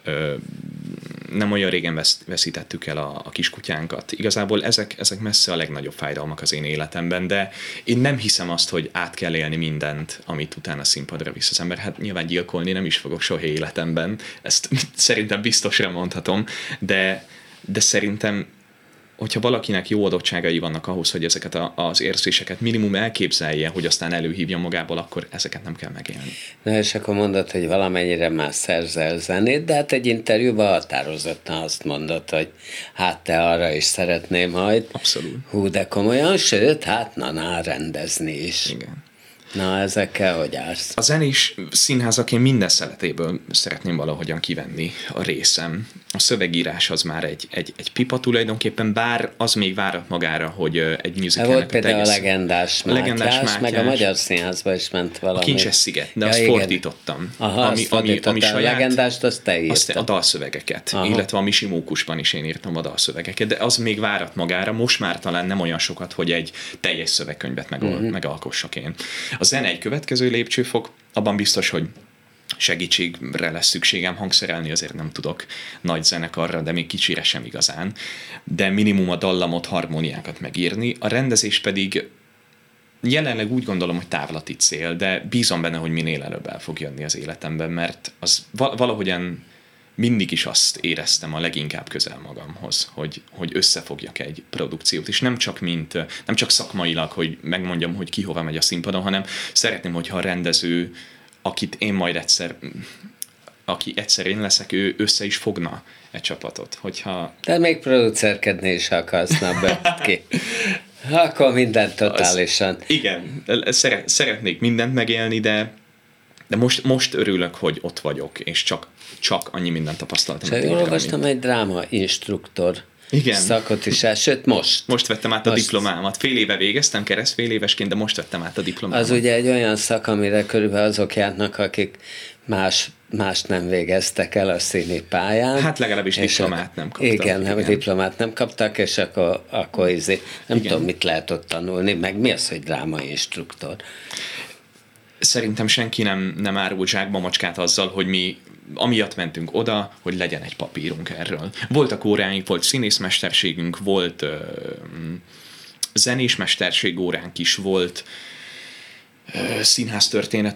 Speaker 3: Nem olyan régen veszítettük el a kiskutyánkat. Igazából ezek messze a legnagyobb fájdalmak az én életemben, de én nem hiszem azt, hogy át kell élni mindent, amit utána színpadra visz az ember. Hát nyilván gyilkolni nem is fogok soha életemben, ezt szerintem biztosra mondhatom, de szerintem hogyha valakinek jó adottságai vannak ahhoz, hogy ezeket az érzéseket minimum elképzelje, hogy aztán előhívja magából, akkor ezeket nem kell megélni.
Speaker 2: Na és akkor mondod, hogy valamennyire már szerzel zenét, de hát egy interjúban határozottan azt mondod, hogy hát te arra is szeretném majd.
Speaker 3: Abszolút.
Speaker 2: Hú, de komolyan, sőt, hát rendezni is.
Speaker 3: Igen.
Speaker 2: Na, ezekkel hogy állsz?
Speaker 3: A zenés színházaként minden szeletéből szeretném valahogyan kivenni a részem. A szövegírás az már egy pipa tulajdonképpen, bár az még várat magára, hogy egy musicalnek
Speaker 2: volt például a Legendás Mátyás, meg a Magyar Színházba is ment valami.
Speaker 3: A Kincses sziget, de azt fordítottam.
Speaker 2: Aha, ami saját, a Legendást azt te írtad.
Speaker 3: A dalszövegeket, illetve a Misi Mókusban is én írtam a dalszövegeket, de az még várat magára, most már talán nem olyan sokat, hogy egy teljes szövegkönyvet megalkossak én. A zene egy következő lépcsőfok, abban biztos, hogy segítségre lesz szükségem, hangszerelni azért nem tudok nagy zenekarra, de még kicsire sem igazán, de minimum a dallamot, harmóniákat megírni, a rendezés pedig jelenleg úgy gondolom, hogy távlati cél, de bízom benne, hogy minél előbb el fog jönni az életemben, mert az valahogyan mindig is azt éreztem a leginkább közel magamhoz, hogy összefogjak egy produkciót, és nem csak szakmailag, hogy megmondjam, hogy ki hova megy a színpadon, hanem szeretném, hogyha a rendező, akit én majd aki egyszer én leszek, ő össze is fogna egy csapatot. De még
Speaker 2: producerkedni is akarsz, na ki. Akkor mindent totálisan.
Speaker 3: Igen, szeretnék mindent megélni, de most örülök, hogy ott vagyok, és csak annyi mindent tapasztaltam.
Speaker 2: És jól olvastam, egy drámainstruktor szakot is el, sőt most.
Speaker 3: Most vettem át a diplomámat. Fél éve végeztem, keresztfél évesként, de most vettem át a diplomámat.
Speaker 2: Az ugye egy olyan szak, amire körülbelül azok járnak, akik más nem végeztek el a színi pályán.
Speaker 3: Hát legalábbis diplomát nem kaptak.
Speaker 2: Igen, diplomát nem kaptak, és akkor nem tudom, mit lehet ott tanulni, meg mi az, hogy drámainstruktor.
Speaker 3: Szerintem senki nem árult zsákba macskát azzal, hogy mi amiatt mentünk oda, hogy legyen egy papírunk erről. Voltak óráink, volt színészmesterségünk, volt zenésmesterség óránk is, volt színháztörténet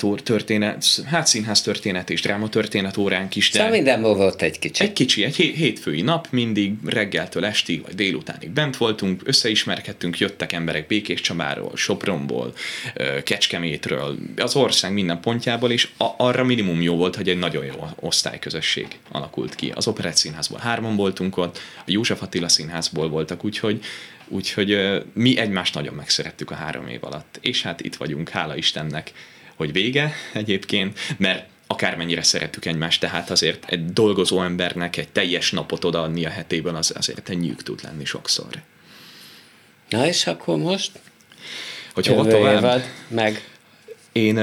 Speaker 3: és drámatörténet óránk is.
Speaker 2: Szóval mindenból volt egy kicsi.
Speaker 3: Egy hétfői nap, mindig reggeltől estig, vagy délutánig bent voltunk, összeismerkedtünk, jöttek emberek Békéscsabáról, Sopronból, Kecskemétről, az ország minden pontjából, és arra minimum jó volt, hogy egy nagyon jó osztályközösség alakult ki. Az Operett Színházból 3-an voltunk ott, a József Attila Színházból voltak, úgyhogy mi egymást nagyon megszerettük a 3 év alatt. És hát itt vagyunk, hála Istennek, hogy vége egyébként, mert akármennyire szeretjük egymást, tehát azért egy dolgozó embernek egy teljes napot odaadni a hetében, az azért egy nyűg tud lenni sokszor.
Speaker 2: Na és akkor most?
Speaker 3: Hogy hova tovább?
Speaker 2: Évad, meg.
Speaker 3: Én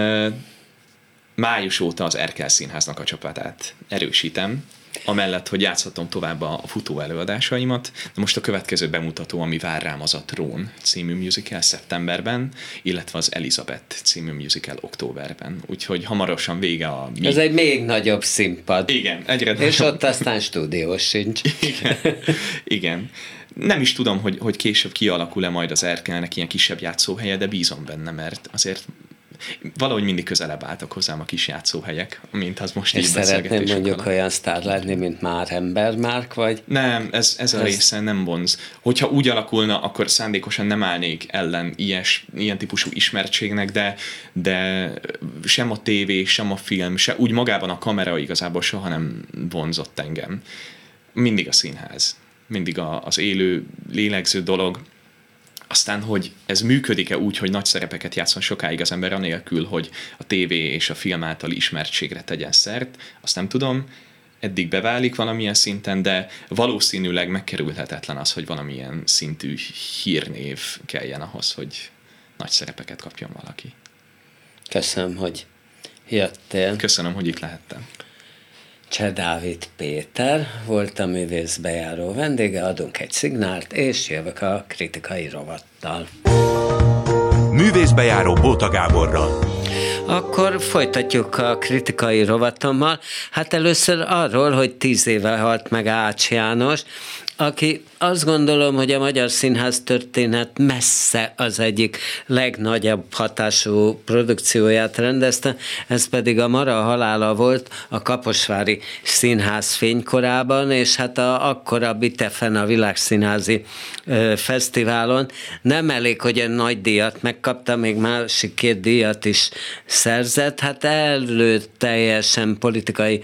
Speaker 3: május óta az Erkel Színháznak a csapatát erősítem, amellett, hogy játszhatom tovább a futó előadásaimat. De most a következő bemutató, ami vár rám, az a Trón című musical szeptemberben, illetve az Elizabeth című musical októberben. Úgyhogy hamarosan vége a...
Speaker 2: Ez egy még nagyobb színpad.
Speaker 3: Igen, egyre
Speaker 2: és nagyobb. Ott aztán stúdiós sincs.
Speaker 3: Igen. Nem is tudom, hogy később kialakul-e majd az Erkelnek ilyen kisebb játszóhelye, de bízom benne, mert azért valahogy mindig közelebb álltak hozzám a kis játszóhelyek, mint az most
Speaker 2: és
Speaker 3: így beszélgetésünk.
Speaker 2: És szeretném mondjuk olyan sztár lenni, mint Már Ember Márk, vagy?
Speaker 3: Nem, ez a része nem vonz. Hogyha úgy alakulna, akkor szándékosan nem állnék ellen ilyen típusú ismertségnek, de sem a tévé, sem a film, se úgy magában a kamera igazából soha nem vonzott engem. Mindig a színház. Mindig az élő, lélegző dolog. Aztán, hogy ez működik-e úgy, hogy nagy szerepeket játszon sokáig az ember anélkül, hogy a tévé és a film általi ismertségre tegyen szert, azt nem tudom, eddig beválik valamilyen szinten, de valószínűleg megkerülhetetlen az, hogy valamilyen szintű hírnév kelljen ahhoz, hogy nagy szerepeket kapjon valaki.
Speaker 2: Köszönöm, hogy jöttél.
Speaker 3: Köszönöm, hogy itt lehettem.
Speaker 2: Cseh Dávid Péter volt a művészbejáró vendége, adunk egy szignált, és jövök a kritikai rovattal.
Speaker 1: Művészbejáró Bóta Gáborral.
Speaker 2: Akkor folytatjuk a kritikai rovatommal. Hát először arról, hogy 10 éve halt meg Ács János, aki azt gondolom, hogy a magyar színház történet messze az egyik legnagyobb hatású produkcióját rendezte, ez pedig a Mara halála volt a Kaposvári Színház fénykorában, és hát a akkorabbi Tefen a Világszínházi Fesztiválon nem elég, hogy egy nagy díjat megkapta, még másik 2 díjat is szerzett, hát teljesen politikai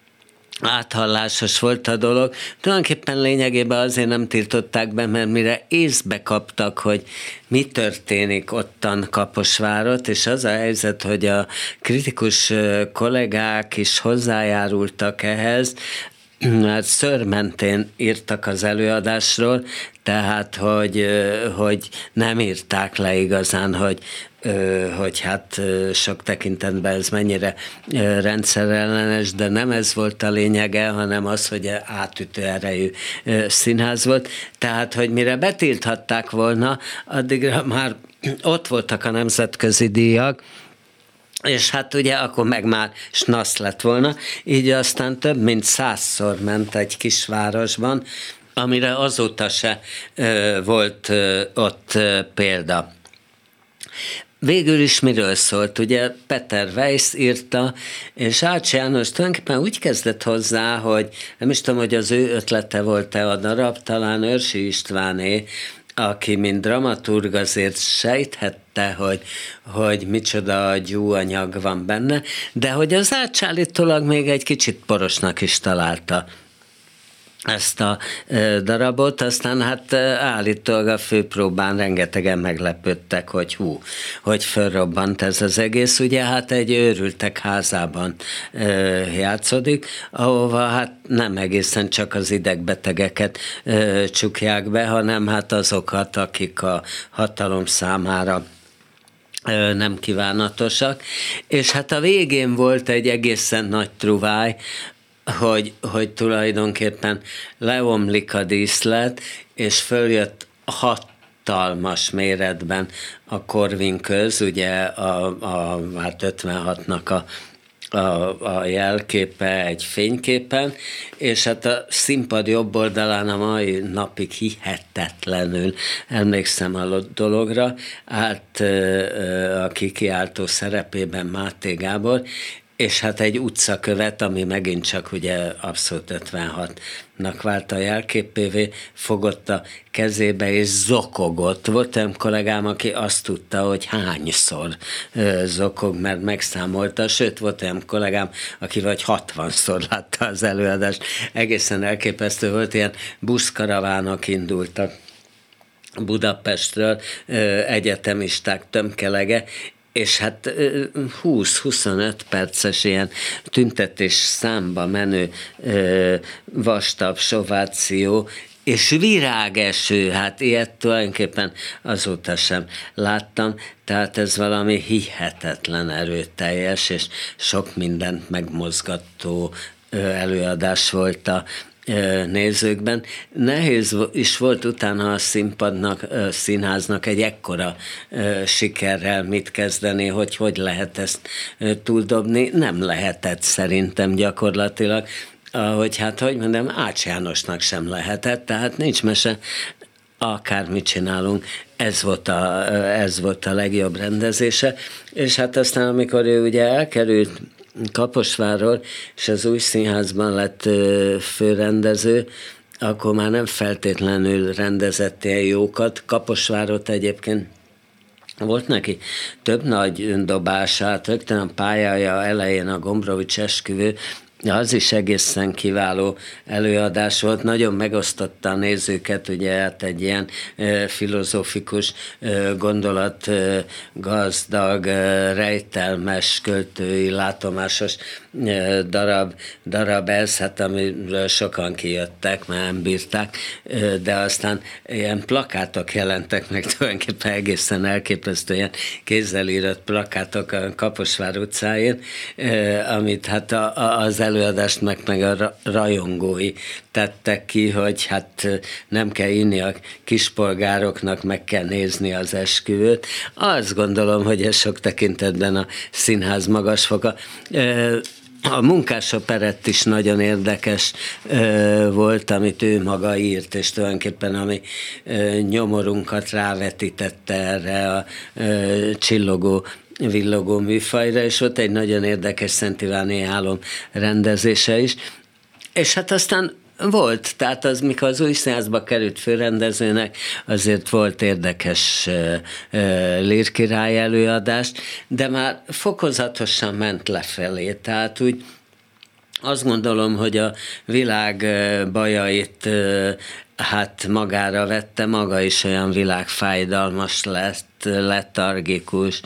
Speaker 2: áthallásos volt a dolog. Tulajdonképpen lényegében azért nem tiltották be, mert mire észbe kaptak, hogy mi történik ottan Kaposvárot, és az a helyzet, hogy a kritikus kollégák is hozzájárultak ehhez, mert szőrmentén írtak az előadásról, tehát, hogy nem írták le igazán, hogy hát sok tekintetben ez mennyire rendszerellenes, de nem ez volt a lényege, hanem az, hogy átütő erejű színház volt. Tehát, hogy mire betilthatták volna, addigra már ott voltak a nemzetközi díjak, és hát ugye akkor meg már snasz lett volna, így aztán több mint 100-szor ment egy kisvárosban, amire azóta se volt ott példa. Végül is miről szólt? Ugye Peter Weiss írta, és Ács János tulajdonképpen úgy kezdett hozzá, hogy nem is tudom, hogy az ő ötlete volt-e a darab, talán Őrsi Istváné, aki mint dramaturg azért sejthette, hogy micsoda gyúanyag van benne, de hogy az Ács állítólag még egy kicsit porosnak is találta ezt a darabot, aztán hát állítólag a főpróbán rengetegen meglepődtek, hogy fölrobbant ez az egész. Ugye hát egy őrültek házában játszódik, ahova hát nem egészen csak az idegbetegeket csukják be, hanem hát azokat, akik a hatalom számára nem kívánatosak. És hát a végén volt egy egészen nagy truváj, hogy tulajdonképpen leomlik a díszlet, és följött 6 hatalmas méretben a Corvin köz, ugye hát 56-nak a jelképe egy fényképen, és hát a színpad jobb oldalán a mai napig hihetetlenül emlékszem a dologra, állt a kikiáltó szerepében Máté Gábor, és hát egy utcakövet, ami megint csak ugye abszolút 56-nak vált a jelképévé, fogott a kezébe és zokogott. Volt olyan kollégám, aki azt tudta, hogy hányszor zokog, mert megszámolta, sőt volt olyan kollégám, aki vagy 60-szor látta az előadást. Egészen elképesztő volt, ilyen buszkaravánok indultak Budapestről, egyetemisták tömkelege, és hát 20-25 perces ilyen tüntetés számba menő vastaps ováció, és virágeső, hát ilyet tulajdonképpen azóta sem láttam, tehát ez valami hihetetlen erőteljes, és sok mindent megmozgató előadás volt a nézőkben. Nehéz is volt utána a színháznak egy ekkora sikerrel mit kezdeni, hogy lehet ezt túldobni. Nem lehetett szerintem gyakorlatilag, hogy mondjam, Ács Jánosnak sem lehetett, tehát nincs mese, akármit csinálunk, ez volt a legjobb rendezése, és hát aztán, amikor ő ugye elkerült Kaposvárról, és az Új Színházban lett főrendező, akkor már nem feltétlenül rendezett ilyen jókat. Kaposvárot egyébként volt neki több nagy dobását, rögtön a pályája elején a Gombrowicz esküvő, az is egészen kiváló előadás volt, nagyon megosztotta a nézőket, ugye hát egy ilyen filozófikus, gondolatgazdag, rejtelmes, költői, látomásos darab ez, hát amiről sokan kijöttek, már nem bírták, de aztán ilyen plakátok jelentek meg, tulajdonképpen egészen elképesztő ilyen kézzel írott plakátok a Kaposvár utcáin, amit hát az előadást meg a rajongói tettek ki, hogy hát nem kell inni a kispolgároknak, meg kell nézni az esküvőt. Azt gondolom, hogy ez sok tekintetben a színház magasfoka. A munkásoperett is nagyon érdekes volt, amit ő maga írt, és tulajdonképpen ami nyomorunkat rávetítette erre a csillogó, villogó műfajra, és ott egy nagyon érdekes Szent Iváni álom rendezése is. És hát aztán volt, tehát az, mikor az Új Színházba került főrendezőnek, azért volt érdekes Lír-király előadást, de már fokozatosan ment lefelé, tehát úgy azt gondolom, hogy a világ bajait hát magára vette, maga is olyan világfájdalmas lett, letargikus,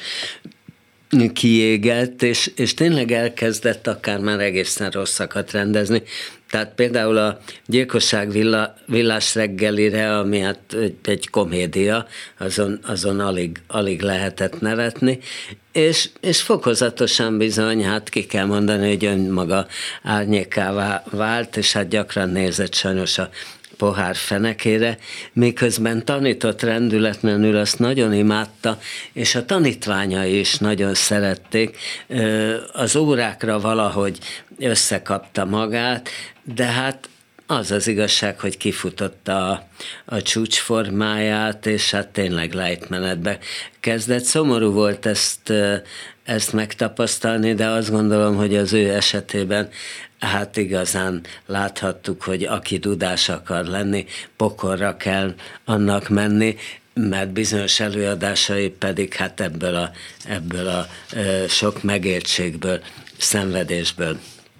Speaker 2: kiégett, és tényleg elkezdett akár már egészen rosszakat rendezni. Tehát például a Gyilkosság villás reggelire, ami hát egy komédia, azon alig lehetett nevetni, és fokozatosan bizony, hát ki kell mondani, hogy önmaga árnyékává vált, és hát gyakran nézett sajnos a pohár fenekére, miközben tanított rendületlenül, azt nagyon imádta, és a tanítványai is nagyon szerették. Az órákra valahogy összekapta magát, de hát az az igazság, hogy kifutotta a csúcsformáját, és hát tényleg lejtmenetbe kezdett. Szomorú volt ezt megtapasztalni, de azt gondolom, hogy az ő esetében hát igazán láthattuk, hogy aki dudás akar lenni, pokorra kell annak menni, mert bizonyos előadásai pedig hát ebből a sok megértségből, szenvedésből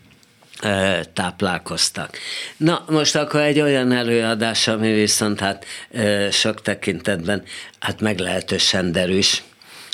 Speaker 2: táplálkoztak. Na, most akkor egy olyan előadás, ami viszont hát sok tekintetben hát meglehetősen derűs,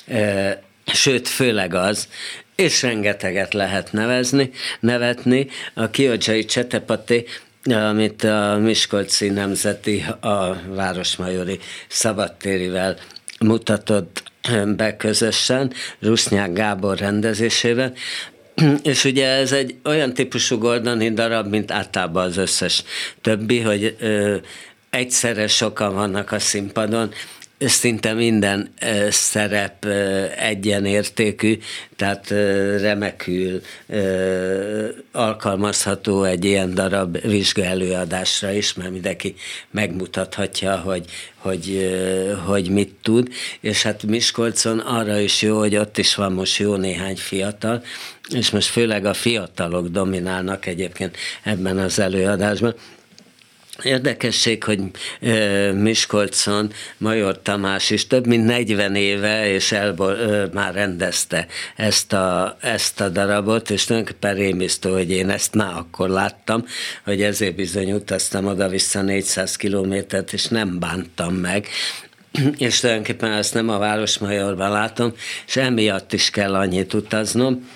Speaker 2: sőt, főleg az, és rengeteget lehet nevetni. A Kiodzsai Csetepati, amit a Miskolci Nemzeti, a Városmajori Szabadtérivel mutatott be közösen, Rusnyák Gábor rendezésében, és ugye ez egy olyan típusú Goldoni darab, mint általában az összes többi, hogy egyszerre sokan vannak a színpadon, szinte minden szerep egyenértékű, tehát remekül alkalmazható egy ilyen darab vizsgaelőadásra is, mert mindenki megmutathatja, hogy mit tud, és hát Miskolcon arra is jó, hogy ott is van most jó néhány fiatal, és most főleg a fiatalok dominálnak egyébként ebben az előadásban. Érdekesség, hogy Miskolcon Major Tamás is több mint 40 éve, és már rendezte ezt a darabot, és tulajdonképpen rémisztő, hogy én ezt már akkor láttam, hogy ezért bizony utaztam oda-vissza 400 kilométert, és nem bántam meg, és tulajdonképpen ezt nem a Városmajorban látom, és emiatt is kell annyit utaznom,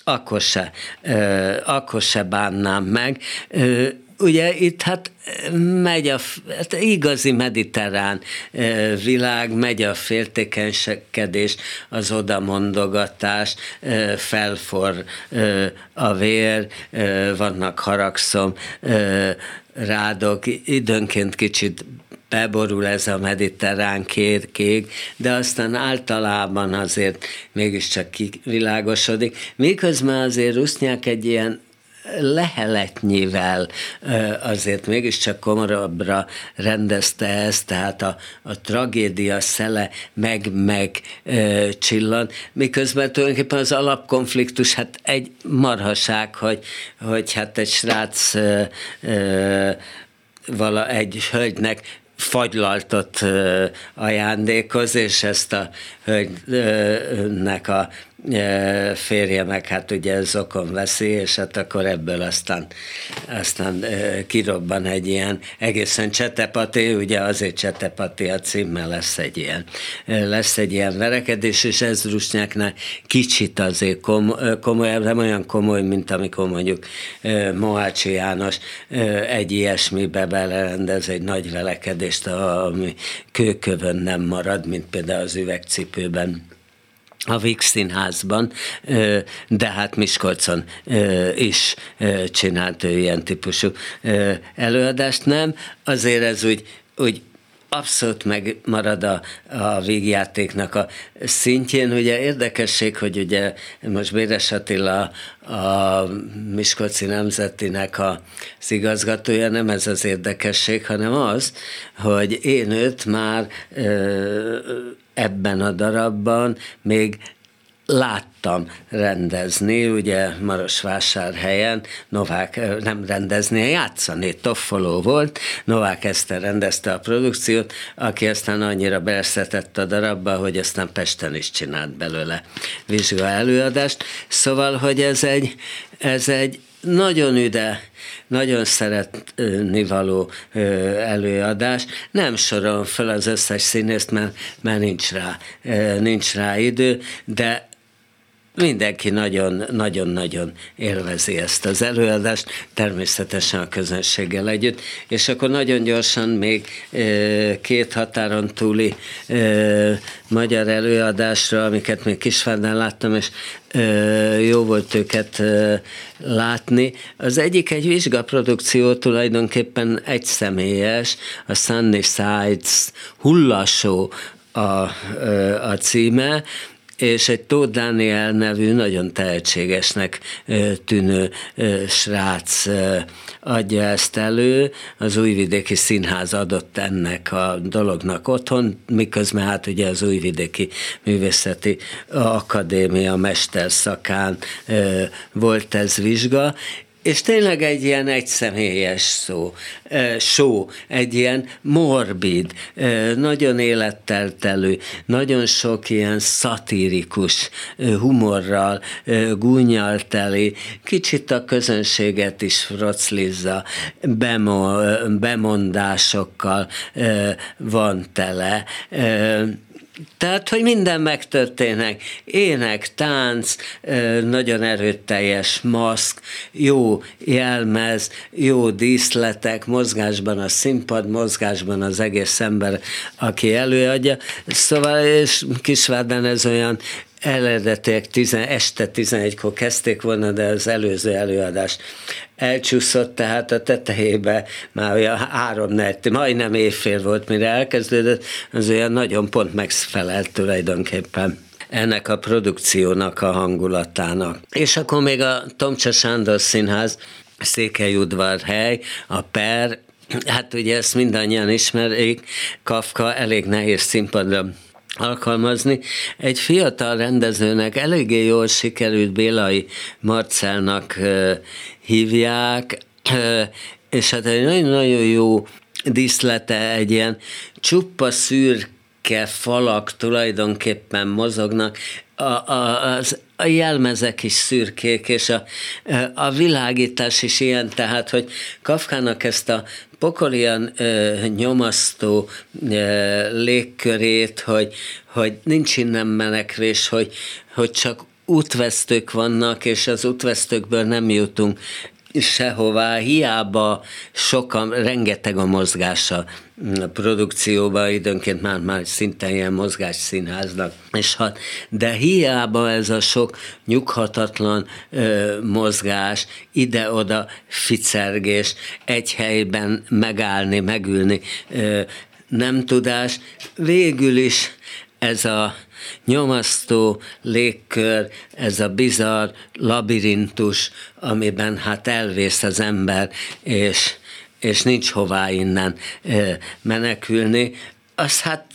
Speaker 2: akkor se bánnám meg. Ugye itt hát megy hát igazi mediterrán világ, megy a féltékenykedés, az odamondogatás, felfor a vér, vannak haragszom, rádok, időnként kicsit beborul ez a mediterrán kék, de aztán általában azért mégiscsak kivilágosodik. Miközben azért Rusnyák egy ilyen leheletnyivel azért mégiscsak komorabbra rendezte ezt, tehát a tragédia szele meg csillan, miközben tulajdonképpen az alapkonfliktus hát egy marhaság, hogy hát egy srác egy hölgynek fagylaltot ajándékoz, és ezt a hölgynek a férje meg hát ugye zokon veszi, és hát akkor ebből aztán kirobban egy ilyen egészen Csetepati, ugye azért Csetepati a cím, mert lesz egy ilyen verekedés, és ez Rusnyáknál kicsit azért komoly, nem olyan komoly, mint amikor mondjuk Mohácsi János egy ilyesmibe belerendez egy nagy verekedést, ami kőkövön nem marad, mint például az Üvegcipőben a Víg Színházban, de hát Miskolcon is csinált ilyen típusú előadást, nem? Azért ez úgy abszolút megmarad a vígjátéknak a szintjén. Ugye érdekesség, hogy ugye most Béres Attila a Miskolci Nemzetinek az igazgatója, nem ez az érdekesség, hanem az, hogy én őt már ebben a darabban még láttam rendezni, ugye Marosvásárhelyen, nem rendezni, játszani, toffoló volt, Novák Eszter rendezte a produkciót, aki aztán annyira beleszetett a darabba, hogy aztán Pesten is csinált belőle vizsga előadást. Szóval, hogy ez egy nagyon üde, nagyon szeretnivaló előadás. Nem sorolom fel az összes színészt, mert nincs rá idő, de mindenki nagyon-nagyon élvezi ezt az előadást, természetesen a közönséggel együtt, és akkor nagyon gyorsan még két határon túli magyar előadásra, amiket még Kisvárdán láttam, és jó volt őket látni. Az egyik egy vizsgaprodukció, tulajdonképpen egyszemélyes, a Sunny Sides Hullasó a címe, és egy Tóth Dániel nevű nagyon tehetségesnek tűnő srác adja ezt elő. Az Újvidéki Színház adott ennek a dolognak otthon, miközben hát ugye az Újvidéki Művészeti Akadémia mesterszakán volt ez vizsga, és tényleg egy ilyen egyszemélyes show, egy ilyen morbid, nagyon élettel telő, nagyon sok ilyen szatirikus humorral, gúnnyal teli, kicsit a közönséget is froclizza, bemondásokkal van tele, tehát, hogy minden megtörténnek, ének, tánc, nagyon erőteljes maszk, jó jelmez, jó díszletek, mozgásban a színpad, mozgásban az egész ember, aki előadja. Szóval, és Kisvárdán ez olyan eredetileg este 11-kor kezdték volna, de az előző előadás elcsúszott, tehát a tetejébe már olyan 3-4, majdnem évfél volt, mire elkezdődött, az olyan nagyon pont megfelelt tulajdonképpen ennek a produkciónak a hangulatának. És akkor még a Tomcsa Sándor Színház, Székelyudvarhely, a Per, hát ugye ezt mindannyian ismerik, Kafka elég nehéz színpadra alkalmazni. Egy fiatal rendezőnek eléggé jól sikerült, Bélai Marcelnak hívják, és hát egy nagyon-nagyon jó díszlete, egy ilyen csupa szürke falak tulajdonképpen mozognak, a jelmezek is szürkék, és a világítás is ilyen, tehát, hogy Kafkának ezt a pokolian nyomasztó légkörét, hogy nincs innen menekvés, hogy csak útvesztők vannak, és az útvesztőkből nem jutunk sehová, hiába rengeteg a mozgás a produkcióban, időnként már szinte ilyen mozgásszínháznak, de hiába ez a sok nyughatatlan mozgás, ide-oda ficergés, egy helyben megállni, megülni, nem tudás, végül is ez a nyomasztó légkör, ez a bizarr labirintus, amiben hát elvész az ember, és nincs hová innen menekülni, az hát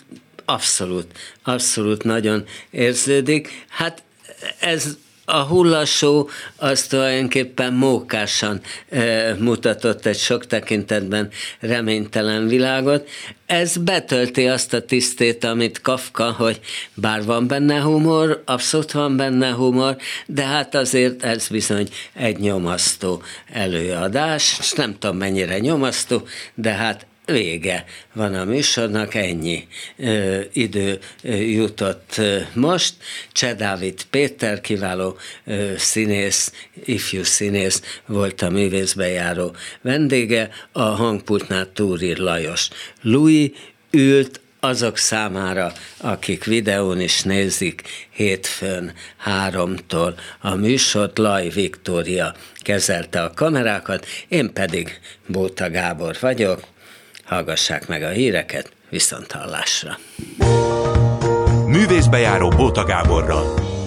Speaker 2: abszolút nagyon érződik. Hát ez a Hullasó az tulajdonképpen mókásan mutatott egy sok tekintetben reménytelen világot. Ez betölti azt a tisztét, amit Kafka, hogy bár van benne humor, abszolút van benne humor, de hát azért ez bizony egy nyomasztó előadás, és nem tudom mennyire nyomasztó, de hát vége van a műsornak, ennyi idő jutott most. Cseh Dávid Péter, kiváló színész, ifjú színész volt a művészbejáró vendége, a hangpultnál Túri Lajos. Louis ült azok számára, akik videón is nézik hétfőn 3-tól a műsort, Laj Viktória kezelte a kamerákat, én pedig Bóta Gábor vagyok. Hallgassák meg a híreket, viszonthallásra.
Speaker 1: Művészbejáró Bóta Gáborral.